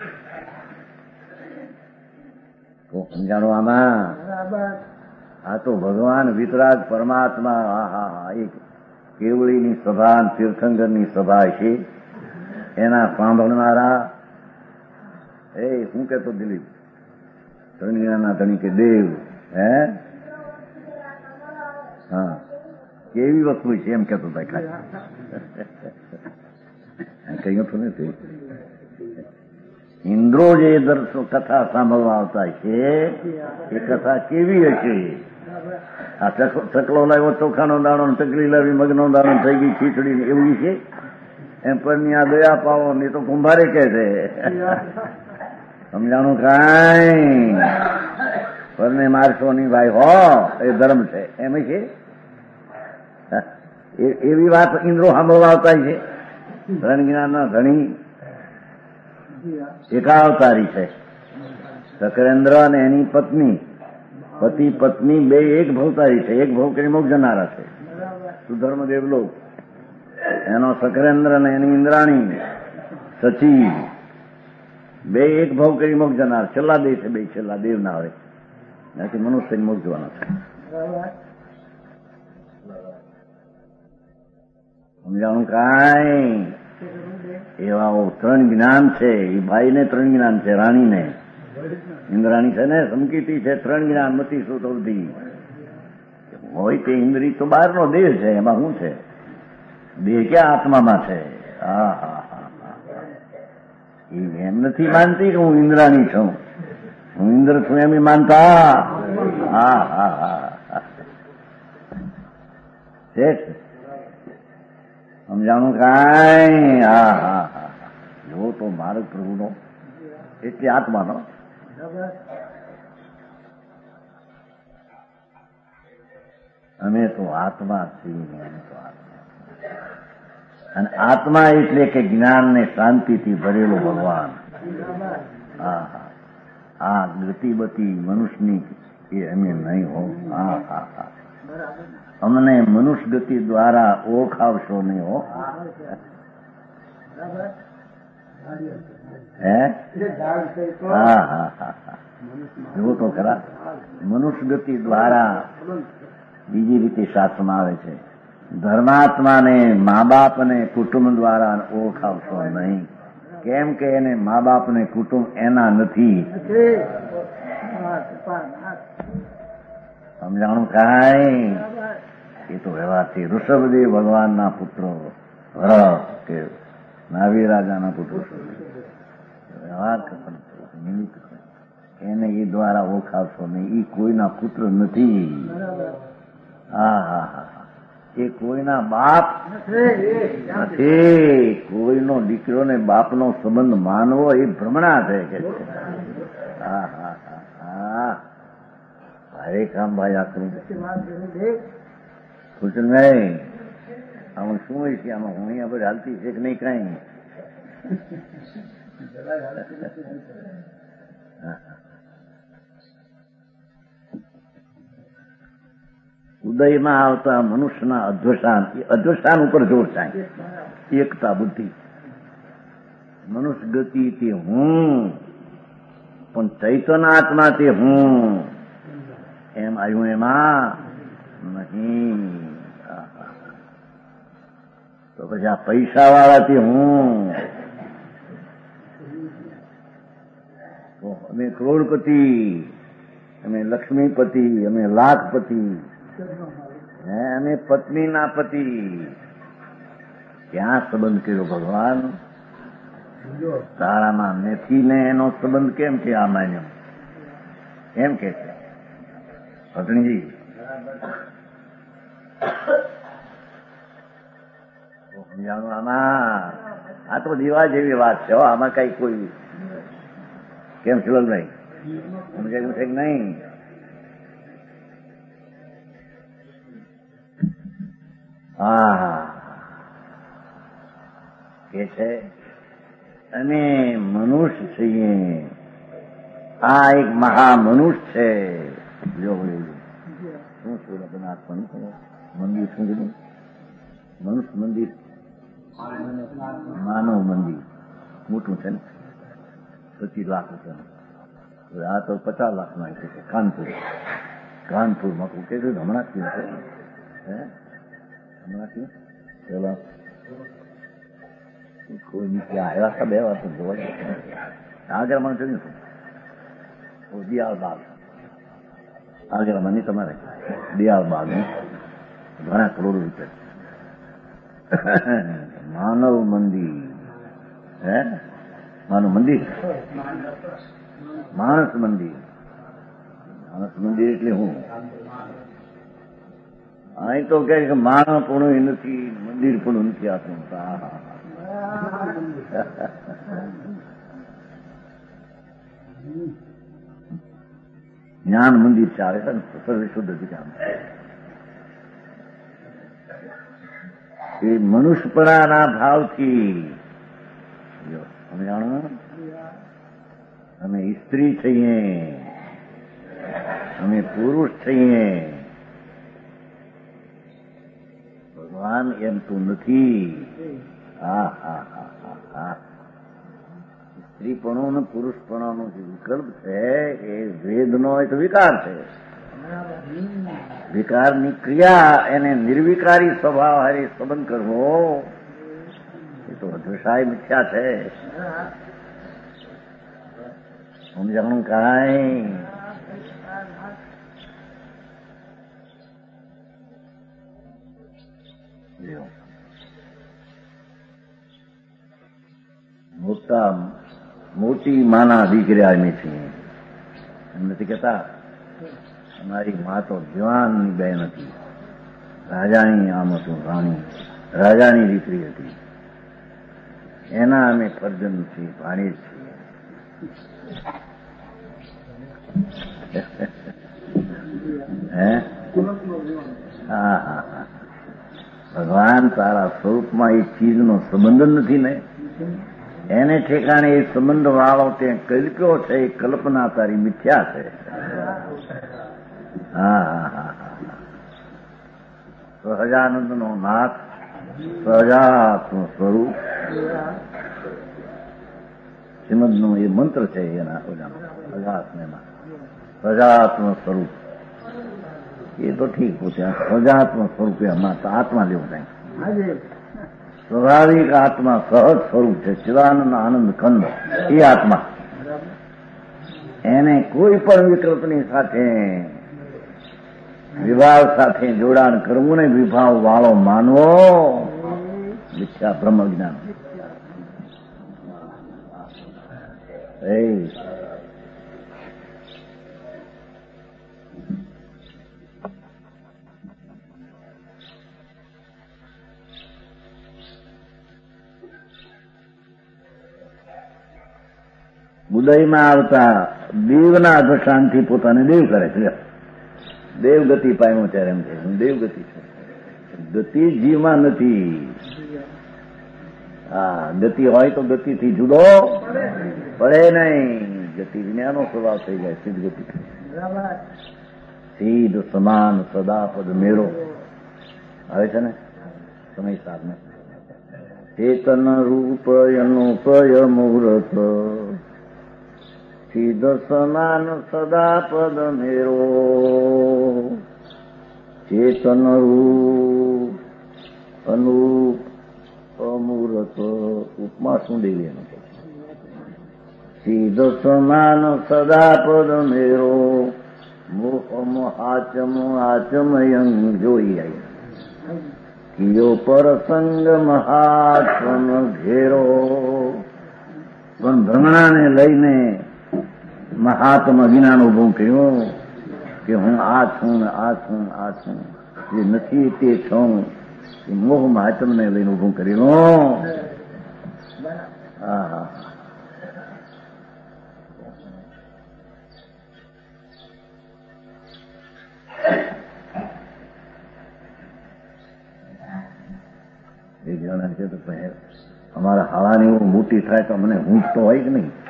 તો સમજાણું આમાં? આ તો ભગવાન વિતરાગ પરમાત્મા, આહા, એક કેવળીની સભા, તીર્થંકરની સભા છે, એના સાંભળનારા. એ શું કહેતો દિલીપ? ધણીના ધણી કે દેવ, હે? હા, કેવી વસ્તુ છે એમ કહેતો હતા. કહ્યું તો નથી. ઇન્દ્રો જે કથા સાંભળવા આવતા છે એ કથા કેવી હશે? આ ચકલો લાવ્યો ચોખાનો દાણો, ચકલી લાવી મગનો દાણો, થઈ ગઈ ખીચડી, એવું છે એમ. પણ આ દયા પાવો નહીં તો કુંભારે કહે છે. સમજાણું કાંઈ? પરને મારશો નહીં ભાઈ હો, એ ધર્મ છે એમ છે. એવી વાત ઇન્દ્રો સાંભળવા આવતા છે. ધન જ્ઞાનના ધણી એકાવતારી છે. સકરેન્દ્ર અને એની પત્ની, પતિ પત્ની બે એક ભવતારી છે. એક ભવ કરી મોક્ષ જનારા છે. સુધર્મદેવ લોક એનો સકરેન્દ્ર અને એની ઇન્દ્રાણી સચી બે એક ભવ કરી મોક્ષ જનાર. છેલ્લા દેવ છે, બે છેલ્લા દેવ ના આવે ત્યાંથી મનુષ્ય મોક્ષ જવાના છે. સમજાણું કાંઈ? એવા ત્રણ જ્ઞાન છે. એ ભાઈને ત્રણ જ્ઞાન છે, રાણીને ઇન્દ્રાણી છે ને, સમકીતી છે. ત્રણ જ્ઞાન મતી સુતવતી હોય તે ઇન્દ્રી તો બહારનો દેહ છે. એમાં શું છે? દેહ ક્યાં આત્મામાં છે? હા હા હા. એમ નથી માનતી કે હું ઇન્દ્રાણી છું, હું ઇન્દ્ર છું એમ માનતા. હા હા હા, છે. સમજાણું કાંઈ? હા હા હા. જો તો માર્ગ પ્રભુનો એટલે આત્માનો. અમે તો આત્મા છીએ. અને આત્મા એટલે કે જ્ઞાન ને શાંતિથી ભરેલો ભગવાન. હા હા. આ ગતિબતી મનુષ્યની એ અમે નહીં હો. હા હા હા. અમને મનુષ્ય ગતિ દ્વારા ઓળખાવશો નહીં હો. હે? હા હા હા. જુઓ તો ખરા, મનુષ્ય ગતિ દ્વારા બીજી રીતે શાસ્ત્રમાં આવે છે, ધર્માત્માને મા બાપ ને કુટુંબ દ્વારા ઓળખાવશો નહીં. કેમ કે એને મા બાપ ને કુટુંબ એના નથી. સમજાણું કાંઈ? એ તો વ્યવહારથી ઋષભદેવ ભગવાનના પુત્રો, ભરત કે નાવી રાજાના પુત્રો વ્યવહાર નિમિત્ત એને એ દ્વારા ઓળખાવશો નહીં. એ કોઈના પુત્ર નથી. હા હા હા. એ કોઈના બાપ નથી. કોઈનો દીકરો ને બાપનો સંબંધ માનવો એ ભ્રમણા છે કે. હા હા હા હા. ભારે કામ ભાઈ આખું પૂછન નહીં. આમાં શું હોય છે? આમાં હું અહીંયા બધે હાલતી છે કે નહીં? કાંઈ ઉદયમાં આવતા મનુષ્યના અધ્વસાન ઉપર જોર થાય. એકતા બુદ્ધિ મનુષ્ય ગતિ તે હું, પણ ચૈતન્ય આત્મા તે હું એમ આવ્યું એમાં નહીં. તો પછી આ પૈસા વાળાથી હું, તો અમે કરોડપતિ, અમે લક્ષ્મીપતિ, અમે લાખપતિ, અમે પત્નીના પતિ. ક્યાં સંબંધ કર્યો ભગવાન? તારામાં નથી ને એનો સંબંધ કેમ છે? આ માન્યો એમ કે છે ભટણીજી. સમજાણું? આમાં આ તો દીવા જેવી વાત છે. આમાં કઈ કોઈ કેમ શિવલભાઈ સમજાયું છે કે નહીં? હા કે છે અમે મનુષ્ય છીએ. આ એક મહામનુષ્ય છે. શું છું આત્માનું મંદિર શું કીધું? મનુષ્ય મંદિર, માનવ મંદિર મોટું છે ને, 25 લાખ રૂપિયાનું. આ તો 50 લાખમાં છે. કાનપુરમાં કે હમણાં થયું છે. હમણાં થયું પેલા કોઈ નીચે આવ્યા હતા 2 વાર તો જોવા આગળ મને જોયું હતું. દિયાળબાગ આગળ મને તમારે દિયાળબાગ ઘણા કરોડો રૂપિયા. માનવ મંદિર, માનવ મંદિર, માણસ મંદિર. માણસ મંદિર એટલે હું અહીં તો કે માણસ પણ નથી, મંદિર પણ નથી. આપણું જ્ઞાન મંદિર ચાલે છે ને, સર્વશુદ્ધ જ્ઞાન. એ મનુષ્યપણાના ભાવથી સમજાણો. અમે સ્ત્રી છીએ, અમે પુરુષ છીએ. ભગવાન એમ તો નથી. સ્ત્રીપણો અને પુરુષપણાનો જે વિકલ્પ છે એ વેદનો એક વિકાર છે. વિકારની ક્રિયા એને નિર્વિકારી સ્વભાવ હારે સંબંધ કરવો એ તો અધ્વસાય મિથ્યા છે. સમજાણું કાંઈ? મોટી માના દીકરા અમે છીએ. એમ નથી કહેતા અમારી મા તો જવાનની બહેન હતી, રાજાની આમ હતું, રાજાની દીકરી હતી. એના અમે ફરજન છીએ, ભાણી છીએ. હા. ભગવાન તારા સ્વરૂપમાં એ ચીજનો સંબંધ નથી ને, એને ઠેકાણે એ સંબંધ વાળો તે કલ્પ્યો છે. એ કલ્પના તારી મિથ્યા છે. સહજાનંદ નો નાથ સહજાત્મ સ્વરૂપ શ્રીમદનો એ મંત્ર છે. એના સહજાત્મમાં સહજાત્મ સ્વરૂપ એ તો ઠીક પોતે સહજાત્મ સ્વરૂપે આત્મા લેવું થાય. સ્વાભાવિક આત્મા સહજ સ્વરૂપ છે. ચિદાનંદ આનંદ ખંડ એ આત્મા. એને કોઈ પણ વિકલ્પની સાથે વિભાવ સાથે જોડાણ કરવું ને, વિભાવ વાળો માનવો મિથ્યા બ્રહ્મ જ્ઞાન. ઉદયમાં આવતા દેવના અધશાનથી પોતાને દેવ કરે છે. દેવગતિ પામ્યો ત્યારે એમ છે દેવગતિ છે. ગતિ જીવમાં નથી. ગતિ હોય તો ગતિથી જુદો પડે નહીં. ગતિ વિનાનો સ્વભાવ થઈ જાય. સિદ્ધ ગતિ, સિદ્ધ સમાન સદાપદ મેળો આવે છે ને સમય સાધને. ચેતન રૂપ અનુપય મુહૂર્ત, સિદ્ધ સમાન સદાપદ મેરો. ચેતન રૂપ અનુપ અમૂર્ત. ઉપમા શું દેવી એનું છે? સિદ્ધ સમાન સદાપદ મેરો. મોહમ આચમ આચમયં જોઈ આવી. કિયો પરસંગ મહાત્મ ઘેરો. પણ ભ્રમણાને લઈને મહાત્મા વિનાનો ઉભું કહ્યું કે હું આ છું ને આ છું આ છું. જે નથી તે છું એ મોહ માતમને લઈને ઉભું કરી લો. હા હા એ જણા છે તો અમારા હાળાની એવું મોટી થાય તો મને ઊંઘ તો હોય કે નહીં?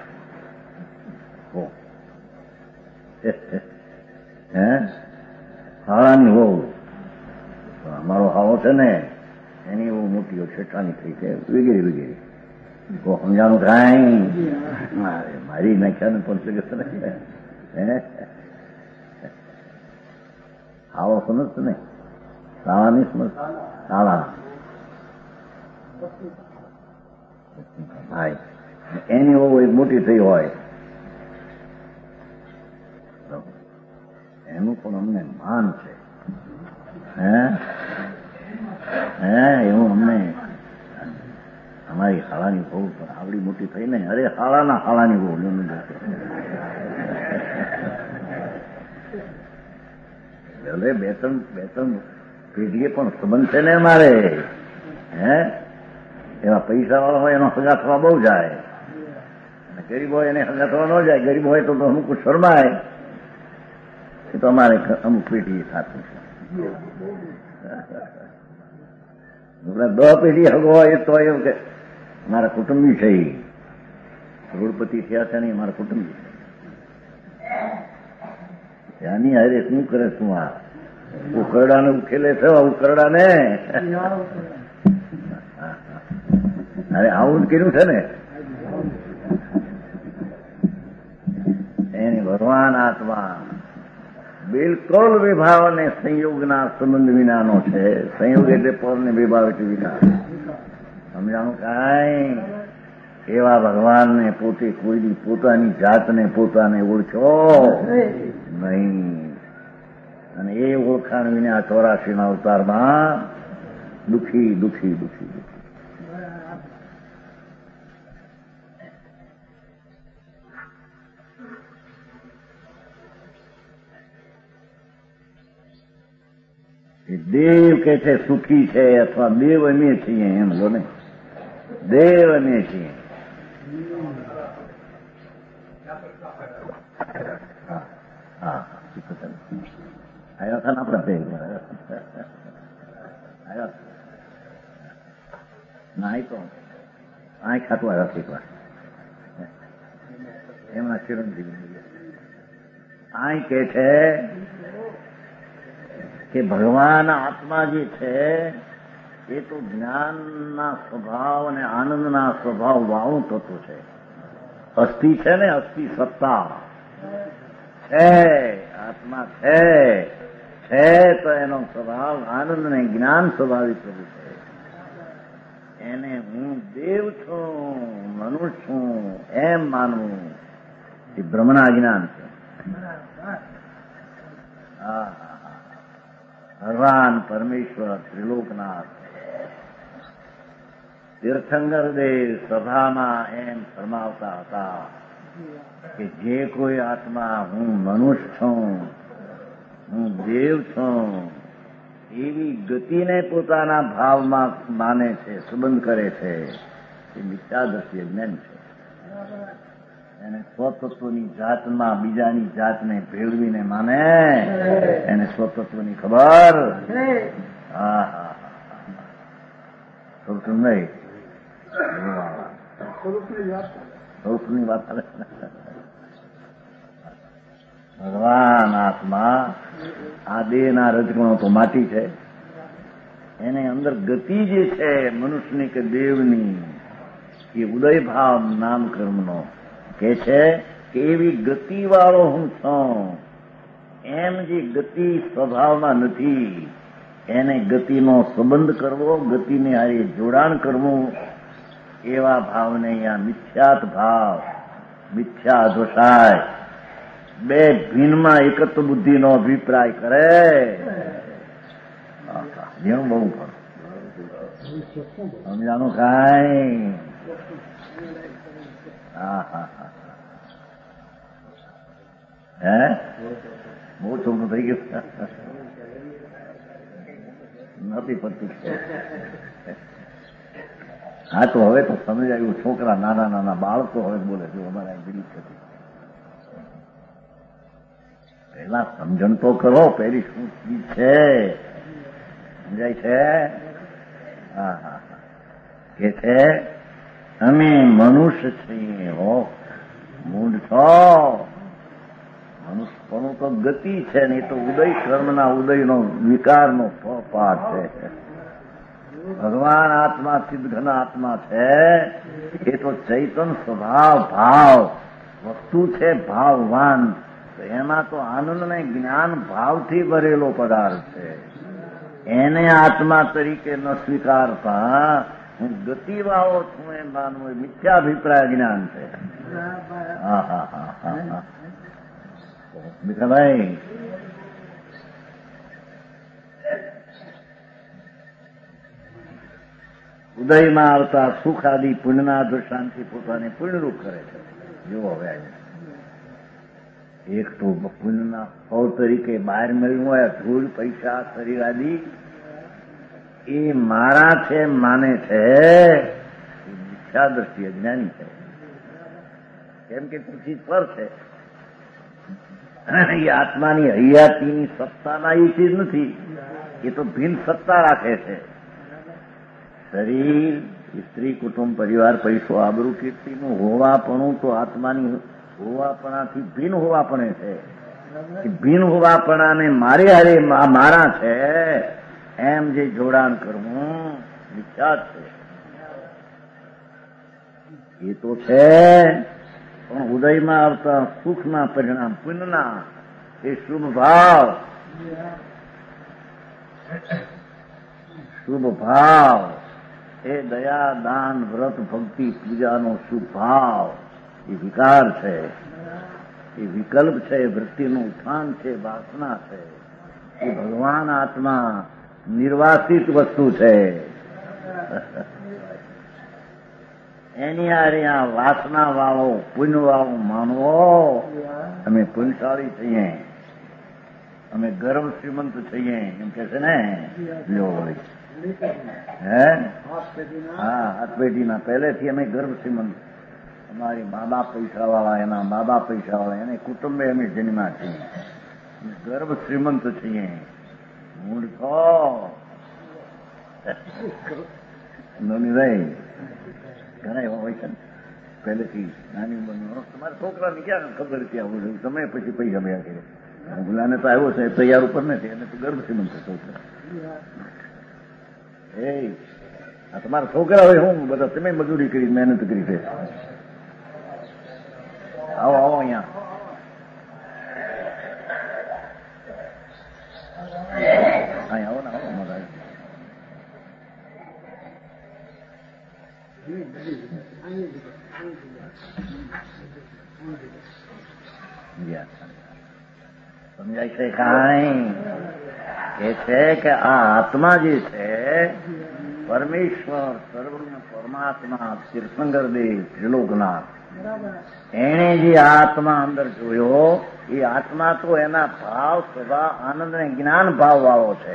હે હાળાની હોવ અમારો હાળો છે ને એની એવું મોટી છેઠાની થઈ છે વગેરે વગેરે સમજાણું થાય મારી નાખ્યા ને પણ હાળો સમજ ને શાળાની સમજ શાળા હા એની બહુ એક મોટી થઈ હોય એનું પણ અમને માન છે. એવું અમને અમારી હાળાની બહુ આવડી મોટી થઈ ને અરે હાળાની બહુ બે ત્રણ પેઢીએ પણ સંબંધ છે ને અમારે. એવા પૈસા વાળા હોય એનો સગા થવા બહુ જાય અને ગરીબ હોય એને સગા થવા ન જાય. ગરીબ હોય તો અમુક શરમાય. એ તો અમારે અમુક પેઢી થતું છે. 10 પેઢી હગો હોય તો એવું કે મારા કુટુંબી છે કરોડપતિ થયા છે ને મારા કુટુંબી છે. આની હારે શું કરે શું આ ઉકરડાને ઉકેલે છે ઉકરડાને. અરે આવું જ કર્યું છે ને એની ભગવાન આત્મા બિલકુલ વિભાવ અને સંયોગના સંબંધ વિનાનો છે. સંયોગ એટલે પર ને વિભાવ એટલે વિકાર. સમજાણું કાંઈ? એવા ભગવાનને પોતે કોઈ પોતાની જાતને પોતાને ઓળખો નહીં. અને એ ઓળખાણ વિના 84 અવતારમાં દુઃખી દુઃખી દુઃખી દુઃખી. દેવ કે છે સુખી છે અથવા દેવ અમે છીએ એમ લો ને. દેવ અમે છીએ. આવ્યા હતા ને આપણા બે આવ્યા ના તો આ ખાતું આવ્યા શીખવા એમના ચિરંજીવી આ કે છે કે ભગવાન આત્મા જે છે એ તો જ્ઞાનના સ્વભાવ અને આનંદના સ્વભાવ વાળું થતું છે. અસ્થિ છે ને અસ્થિ સત્તા છે આત્મા છે તો એનો સ્વભાવ આનંદ ને જ્ઞાન સ્વભાવિક થતું છે. એને હું દેવ છું મનુષ્ય છું એમ માનવું એ બ્રહ્મના જ્ઞાન છે. ભગવાન પરમેશ્વર ત્રિલોકનાથ તીર્થંકર દેવ સભામાં એમ ફરમાવતા હતા કે જે કોઈ આત્મા હું મનુષ્ય છું હું દેવ છું એવી ગતિને પોતાના ભાવમાં માને છે સંબંધ કરે છે એ મિથ્યાદર્શી જ્ઞાન છે. એને સ્વતત્વની જાતમાં બીજાની જાતને ભેળવીને માને એને સ્વતત્વની ખબર સ્વરૂપ નહીં સ્વરૂપની વાત ભગવાન આત્મા આ દેહના રજગણો તો માટી છે એને અંદર ગતિ જે છે મનુષ્યની કે દેવની એ ઉદય ભાવ નામ કર્મનો કે છે કે એવી ગતિવાળો હું છું એમ જે ગતિ સ્વભાવમાં નથી એને ગતિનો સંબંધ કરવો ગતિને હારે જોડાણ કરવું એવા ભાવને અહીંયા મિથ્યાત ભાવ મિથ્યા અધોષાય બે ભીનમાં એકત્વ બુદ્ધિનો અભિપ્રાય કરે જેનું બહુ ખરું સમજાનું કાંઈ હે બહુ છોકરું થઈ ગયું નથી પડતું. હા, તો હવે તો સમજાયું. છોકરા, નાના નાના બાળકો હવે બોલે છે અમારા દિલીપ છે. પહેલા સમજણ તો કરો, પહેલી શું ચીજ છે સમજાય છે? હા હા હા. કે છે અમે મનુષ્ય છીએ. હો, મૂળ છો. મનુષ્યપણું તો ગતિ છે ને, એ તો ઉદય કર્મના ઉદયનો વિકારનો પાઠ છે. ભગવાન આત્મા ચિદઘન આત્મા છે. એ તો ચૈતન સ્વભાવ ભાવ વસ્તુ છે, ભાવવાન. તો એમાં તો આનંદ ને જ્ઞાન ભાવથી ભરેલો પદાર્થ છે. એને આત્મા તરીકે ન સ્વીકારતા હું ગતિવાળો છું એમ માનવું મિથ્યાભિપ્રાય જ્ઞાન છે. હા હા હા હા હા. મિત્રભાઈ, ઉદયમાં આવતા સુખ આદિ પુણ્યના દૃષ્ટાંતથી પોતાને પુણ્યરૂપ કરે છે. જો હવે એક તો પુણ્યના ફળ તરીકે બહાર મળ્યું હોય ધૂળ, પૈસા, શરીર આદિ, એ મારા છે માને છે, એ મિથ્યા દ્રષ્ટિ અજ્ઞાની છે. કેમ કે પૃથ્વી પર છે. એ આત્માની હૈયાતીની સત્તાના એ ચીજ નથી. એ તો ભિન્ન સત્તા રાખે છે. શરીર, સ્ત્રી, કુટુંબ, પરિવાર, પૈસો, આબરૂ, કીર્તિનું હોવાપણું તો આત્માની હોવાપણાથી ભિન્ન હોવાપણે છે. ભિન્ન હોવાપણાને મારે હારે મારા છે એમ જે જોડાણ કરવું મિથ્યા છે. એ તો છે, પણ ઉદયમાં આવતા સુખના પરિણામ પુણ્યના એ શુભ ભાવ, શુભ ભાવ એ દયા, દાન, વ્રત, ભક્તિ, પૂજાનો શુભ ભાવ એ વિકાર છે, એ વિકલ્પ છે, વૃત્તિનું ઉત્થાન છે, વાસના છે. એ ભગવાન આત્મા નિર્વાસિત વસ્તુ છે. એની હારે આ વાસના વાળો પુણ્ય વાળો માનવો અમે પુણ્યશાળી છીએ, અમે ગર્વ શ્રીમંત છીએ એમ કે છે ને. લો વળી હે હા, હાથ પેઢીના પહેલેથી અમે ગર્વ શ્રીમંત. અમારી મા બાપ પૈસા વાળા, એના મા બાપ પૈસા વાળા, એને કુટુંબે અમે જન્મ્યા છીએ. ગર્વ શ્રીમંત છીએ. મૂર્ખો નોનીભાઈ ઘણા એવા હોય છે ને પહેલેથી નાની ઉંમરનો. તમારા છોકરાને ક્યાં ખબર ક્યાં હોય, તમે પછી પૈસા ભેગા કરે. ગુલાને તો આવ્યો છે તૈયાર ઉપર નથી, એને તો ગર્ભ શ્રીમંત છે છોકરા. એ આ તમારા છોકરા હોય, હું બધા તમે મજૂરી કરી મહેનત કરી છે. આવો આવો અહીંયા. અહીંયા આવો ને, આવો અમારા. સમજાય છે કાંઈ? એ છે કે આ આત્મા જે છે પરમેશ્વર, સર્વજ્ઞ પરમાત્મા, તીર્થંકર દેવ, ત્રિલોકનાથ, એણે જે આત્મા અંદર જોયો, એ આત્મા તો એના ભાવ, સ્વભાવ, આનંદ અને જ્ઞાન ભાવ વાળો છે.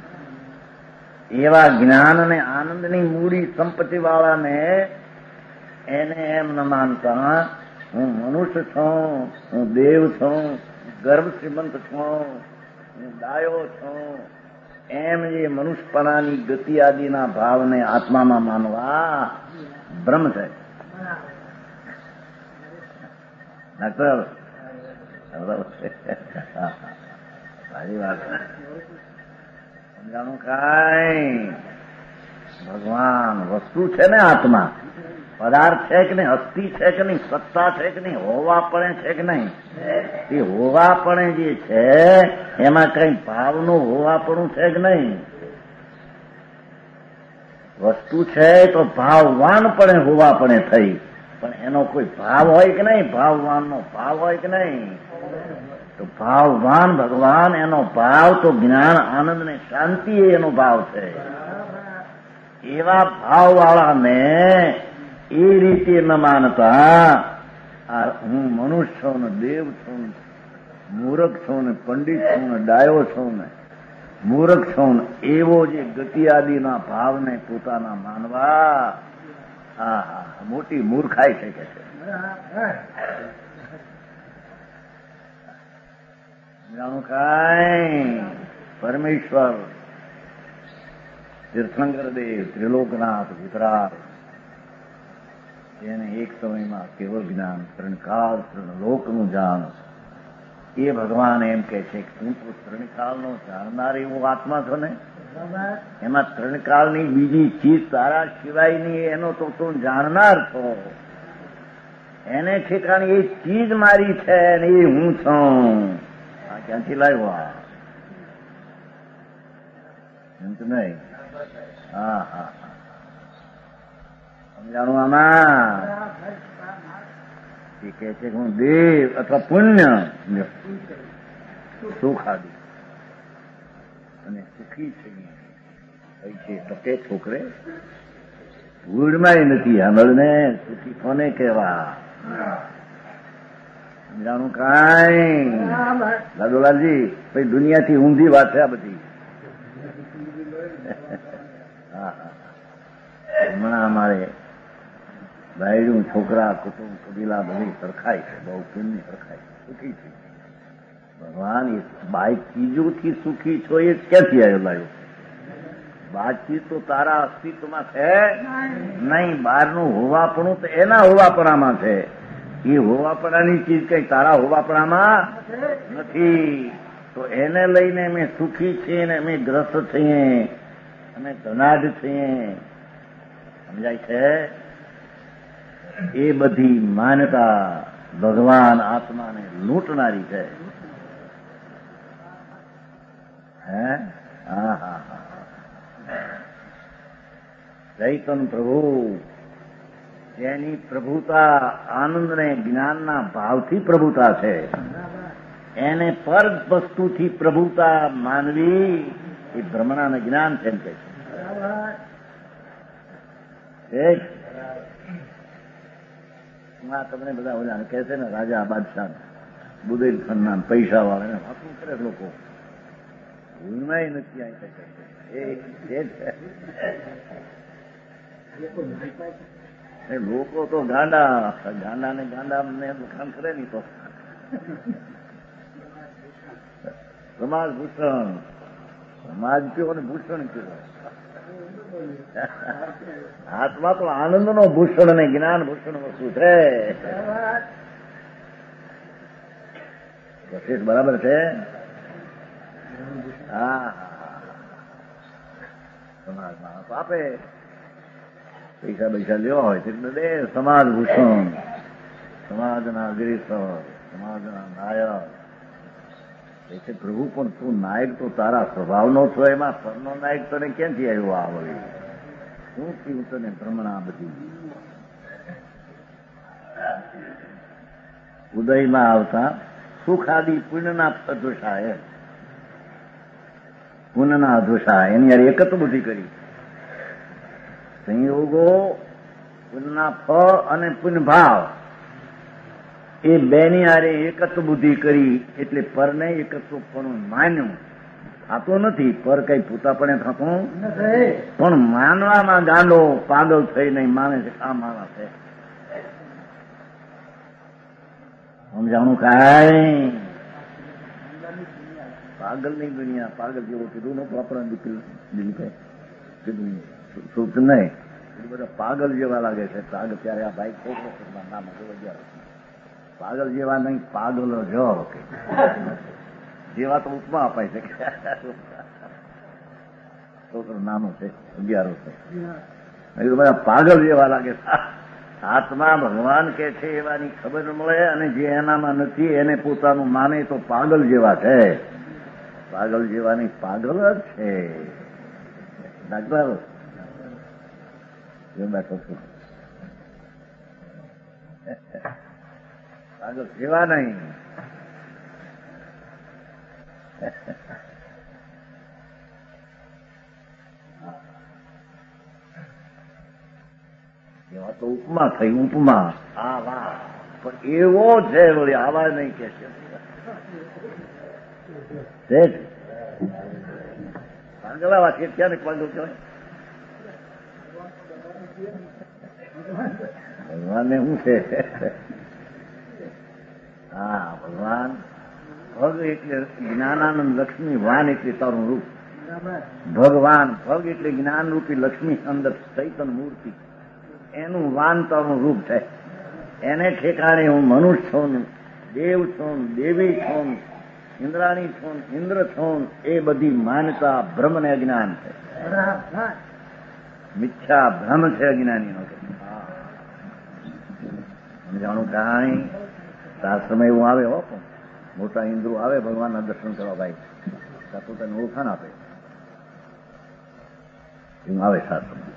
એવા જ્ઞાન અને આનંદની મૂડી સંપત્તિ વાળાને એને એમ ન માનતા હું મનુષ્ય છું, હું દેવ છું, ગર્ભ શ્રીમંત છું, હું ડાયો છું, એમ જે મનુષ્યપણાની ગતિ આદિના ભાવને આત્મામાં માનવા ભ્રમ છે. ડોક્ટર સારી વાત સમજાણું કાંઈ? ભગવાન વસ્તુ છે ને, આત્મા પદાર્થ છે કે નહીં, અસ્થિ છે કે નહીં, સત્તા છે કે નહીં, હોવાપણે છે કે નહીં? એ હોવાપણે જે છે એમાં કઈ ભાવનું હોવાપણું છે કે નહીં? વસ્તુ છે તો ભાવવાનપણે હોવાપણે થઈ, પણ એનો કોઈ ભાવ હોય કે નહીં? ભાવવાનનો ભાવ હોય કે નહીં? તો ભાવવાન ભગવાન, એનો ભાવ તો જ્ઞાન, આનંદ ને શાંતિ એનો ભાવ છે. એવા ભાવવાળાને એ રીતે ન માનતા હું મનુષ્ય છું ને, દેવ છું ને, મૂર્ખ છું ને, પંડિત છું ને, ડાયો છું ને, મૂર્ખ છું એવો જે ગતિ આદિના ભાવને પોતાના માનવા હા મોટી મૂર્ખાઈ છે કે છે. જાણું કાંઈ પરમેશ્વર તીર્થંકર દેવ ત્રિલોકનાથ વિતરાગ જેને એક સમયમાં કેવળ જ્ઞાન ત્રણકાળ ત્રણલોકનું જાણ એ ભગવાન એમ કે છે કે તું તો ત્રણકાળનો જાણનાર એવો આત્મા છો ને, એમાં ત્રણકાળની બીજી ચીજ તારા સિવાયની એનો તો તું જાણનાર છો. એને ઠેકાણે એ ચીજ મારી છે ને એ હું છું. આ ક્યાંથી લાવ્યો આ એમ તો નહીં. હા સમજાણું આમાં એ કહે છે કે હું દેવ અથવા પુણ્ય સુખ આદિ અને સુખી છે તો કે છોકરે ભૂડમાં નથી સાંભળને સુખી કોને કહેવા. સમજાણું કાંઈ દાદોલાલજી ભાઈ દુનિયાથી ઊંધી વાત છે આ બધી. હમણાં અમારે ભાઈડું છોકરા કુટુંબ કબીલા બધી સરખાય છે, બહુ પુણ્ય સરખાય સુખી છે. ભગવાન એ બાઈ ચીજોથી સુખી છો એ ક્યાંથી આવ્યો લાવ્યો? બાકી તો તારા અસ્તિત્વમાં છે નહીં, બહારનું હોવાપણું તો એના હોવાપણામાં છે. એ હોવાપણાની ચીજ કઈ તારા હોવાપણામાં નથી. તો એને લઈને અમે સુખી છીએ ને અમે ગ્રસ્ત છીએ, અમે ધનાઢ છીએ. સમજાય છે? એ બધી માન્યતા ભગવાન આત્માને લૂંટનારી છે. હે હા ચૈતન પ્રભુ જેની પ્રભુતા આનંદ ને જ્ઞાનના ભાવથી પ્રભુતા છે, એને પર વસ્તુથી પ્રભુતા માનવી એ બ્રહ્મણાને જ્ઞાન છે એમ કે છે. તમને બધા ઓલા કહે છે ને રાજા બાદશાહ બુદેલખંડના પૈસા વાળા વાતું કરે લોકો ભૂલમાંય નથી અહીં લોકો તો ગાંડા ને દુકાન કરે નહી તો સમાજ ભૂષણ સમાજ કયો ને ભૂષણ કયો. આત્મા તો આનંદનો ભૂષણ અને જ્ઞાન ભૂષણ વસ્તુ છે. બરાબર છે. હા સમાજમાં આપે પૈસા લેવા હોય એટલે દે સમાજ ભૂષણ, સમાજના અગ્રેસર, સમાજના નાયક. એટલે પ્રભુ પણ તું નાયક તો તારા સ્વભાવનો છો, એમાં પરનો નાયક તને ક્યાંથી આવ્યો આ વળી? શું થયું તને ભ્રમણા બધી? ઉદયમાં આવતા સુખ આદિ પુણ્યના અધોષા એમ પુણ્યના અધોષા એની યાર એકત્ર બુદ્ધિ કરી. સંયોગો પુણ્યના ફળ અને પુણ્ય ભાવ એ બેની હારે એકત્ર બુદ્ધિ કરી એટલે પરને એકત્ર પણ માન્યું. થતો નથી પર કઈ પૂતાપણે થતું પણ માનવામાં ગાંડો પાગલ થઈ નહીં માને છે. આ માણસ છે સમજાણું કાંઈ પાગલ ની દુનિયા પાગલ જેવો કીધું નતું આપણા દીકરી કીધું સુખ નહીં બધા પાગલ જેવા લાગે છે. પાગલ ત્યારે આ ભાઈ છોકરો નામ પાગલ જેવા નહીં પાગલ જો જેવા તો ઉપમા અપાય છે. છોકરો નાનો છે 11 છે બધા પાગલ જેવા લાગે. આત્મા ભગવાન કે છે એવાની ખબર મળે અને જે એનામાં નથી એને પોતાનું માને તો પાગલ જેવા છે. પાગલ જેવાની પાગલ જ છે. ડાક્ટર બેઠો છું પાગલ જેવા નહીં. એવા તો ઉપમા થઈ ઉપમા. હા વાહ પણ એવો છે વળી આવા નહીં કે છે આગલા વાક્ય ક્યારે પાડો કહેવાય? ભગવાનને શું છે? હા, ભગવાન ભગ એટલે જ્ઞાનાનંદ લક્ષ્મી, વાન એટલે તારું રૂપ. ભગવાન ભગ એટલે જ્ઞાન રૂપી લક્ષ્મી અંદર ચૈતન મૂર્તિ, એનું વાન તારું રૂપ છે. એને ઠેકાણે હું મનુષ્ય છું, દેવ છું, દેવી છું, ઇન્દ્રાણી છું, ઇન્દ્ર છું, એ બધી માનતા ભ્રમ ને અજ્ઞાન છે. મિથ્યા ભ્રમ છે અજ્ઞાનીનો. સમજાણું કાંઈ શાસ્ત્રમાં એવું આવે હો, મોટા ઇન્દ્રો આવે ભગવાનના દર્શન કરવા ભાઈ, પોતાને ઓળખાણ આપે એવું આવે શાસ્ત્રમાં.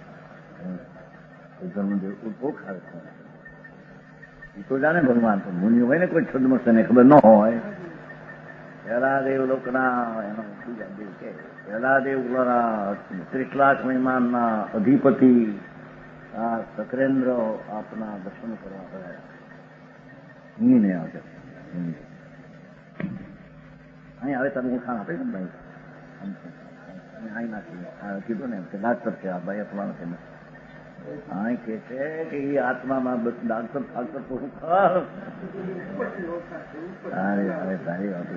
ઓળખાવે એ તો જાણે ભગવાન, તો મુનિ હોય ને કોઈ છદ્મસ્ત ને ખબર ન હોય. પહેલા દેવ લોકના એનો બીજા દેવ કે પહેલા દેવ 30 લાખ મહિમાનના અધિપતિ આ સકરેન્દ્ર આપના દર્શન કરવા ગયા. ને આવે અહીં આવે તમે ઓળખાણ આપે ને ભાઈ, અહીં નાખી કીધું ને કે ડાક્ટર છે આ ભાઈ અપવાનું છે. અહીં કે છે કે એ આત્મામાં ડાક્ટર ફાક્ટર તો હું સારી વાત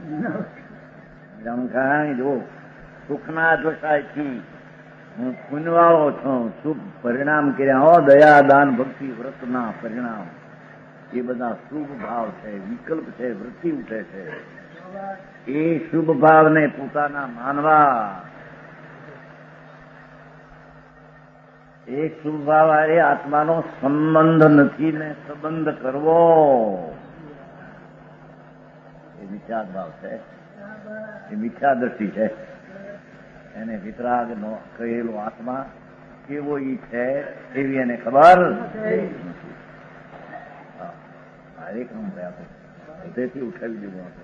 છે. જો સુખના દશાથી હું પુણ્યવાળો છું, શુભ પરિણામ કર્યા હો, દયા દાન ભક્તિ વ્રતના પરિણામ એ બધા શુભ ભાવ છે, વિકલ્પ છે, વૃત્તિ ઉઠે છે. એ શુભ ભાવને પોતાના માનવા, એ શુભ ભાવ એ આત્માનો સંબંધ નથી ને સંબંધ કરવો એ મિથ્યા ભાવ છે, એ મિથ્યા દ્રષ્ટિ છે. એને વિતરાગ નો કહેલો આત્મા કેવો ઈ છે એવી એને ખબર એક નંબર આપે, તેથી ઉઠાવી દેવું આપણે.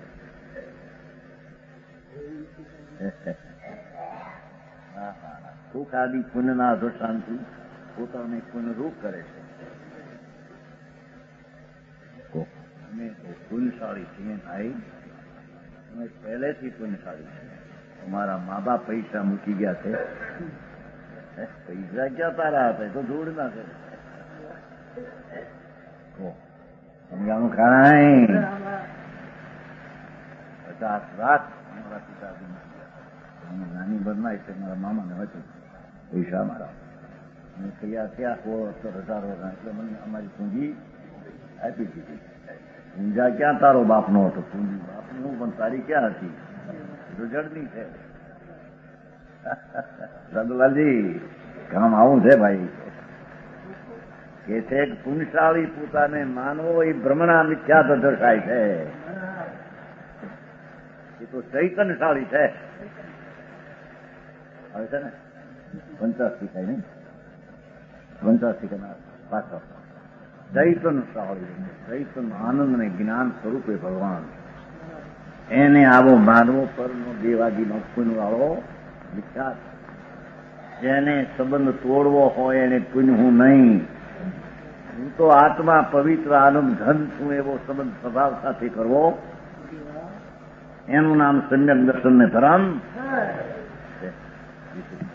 સુખ આદિ પુણ્યના અધોષાંતિ પોતાને પુણ્યરૂપ કરે છે. અમે પુણ્યશાળી છીએ ભાઈ, અમે પહેલેથી પુણ્યશાળી છીએ. અમારા મા બાપ પૈસા મૂકી ગયા છે, પૈસા ક્યાં તારા હતા તો જોડ ના કરે. સમજાણું કાંઈ 50 લાખ અમારા પિતાજી નાની બરના એટલે મારા મામાને હતું પૈસા મારા. અને કયા ક્યાં 16-17 વર્ષ એટલે મને અમારી પૂંજી આપી દીધી. પૂંજા ક્યાં તારો બાપનો હતો? પૂંજી બાપની હું પણ તારી ક્યાં હતી? તો જડની છે. સદલાલજી કામ આવું છે ભાઈ કે છે પુણ્યશાળી પોતાને માનવો એ ભ્રમણા મિથ્યા તો દર્શાય છે. એ તો ચૈતન્યશાળી છે. હવે છે ને 50 શીખાય નહીં, 50 શીખનાર પાછળ ચૈતન્યશાળી, ચૈતન્ય આનંદ ને જ્ઞાન સ્વરૂપે ભગવાન, એને આવો માનવો પરનો દેવાદીનો પુણ્યવાળો મિથ્યા. જેને સંબંધ તોડવો હોય એને પુણ્યવું નહીં. હું તો આત્મા પવિત્ર આનંદ ધન છું એવો સંબંધ સ્વભાવ સાથે કરવો, એનું નામ સમ્યક દર્શન ને ધર્મ.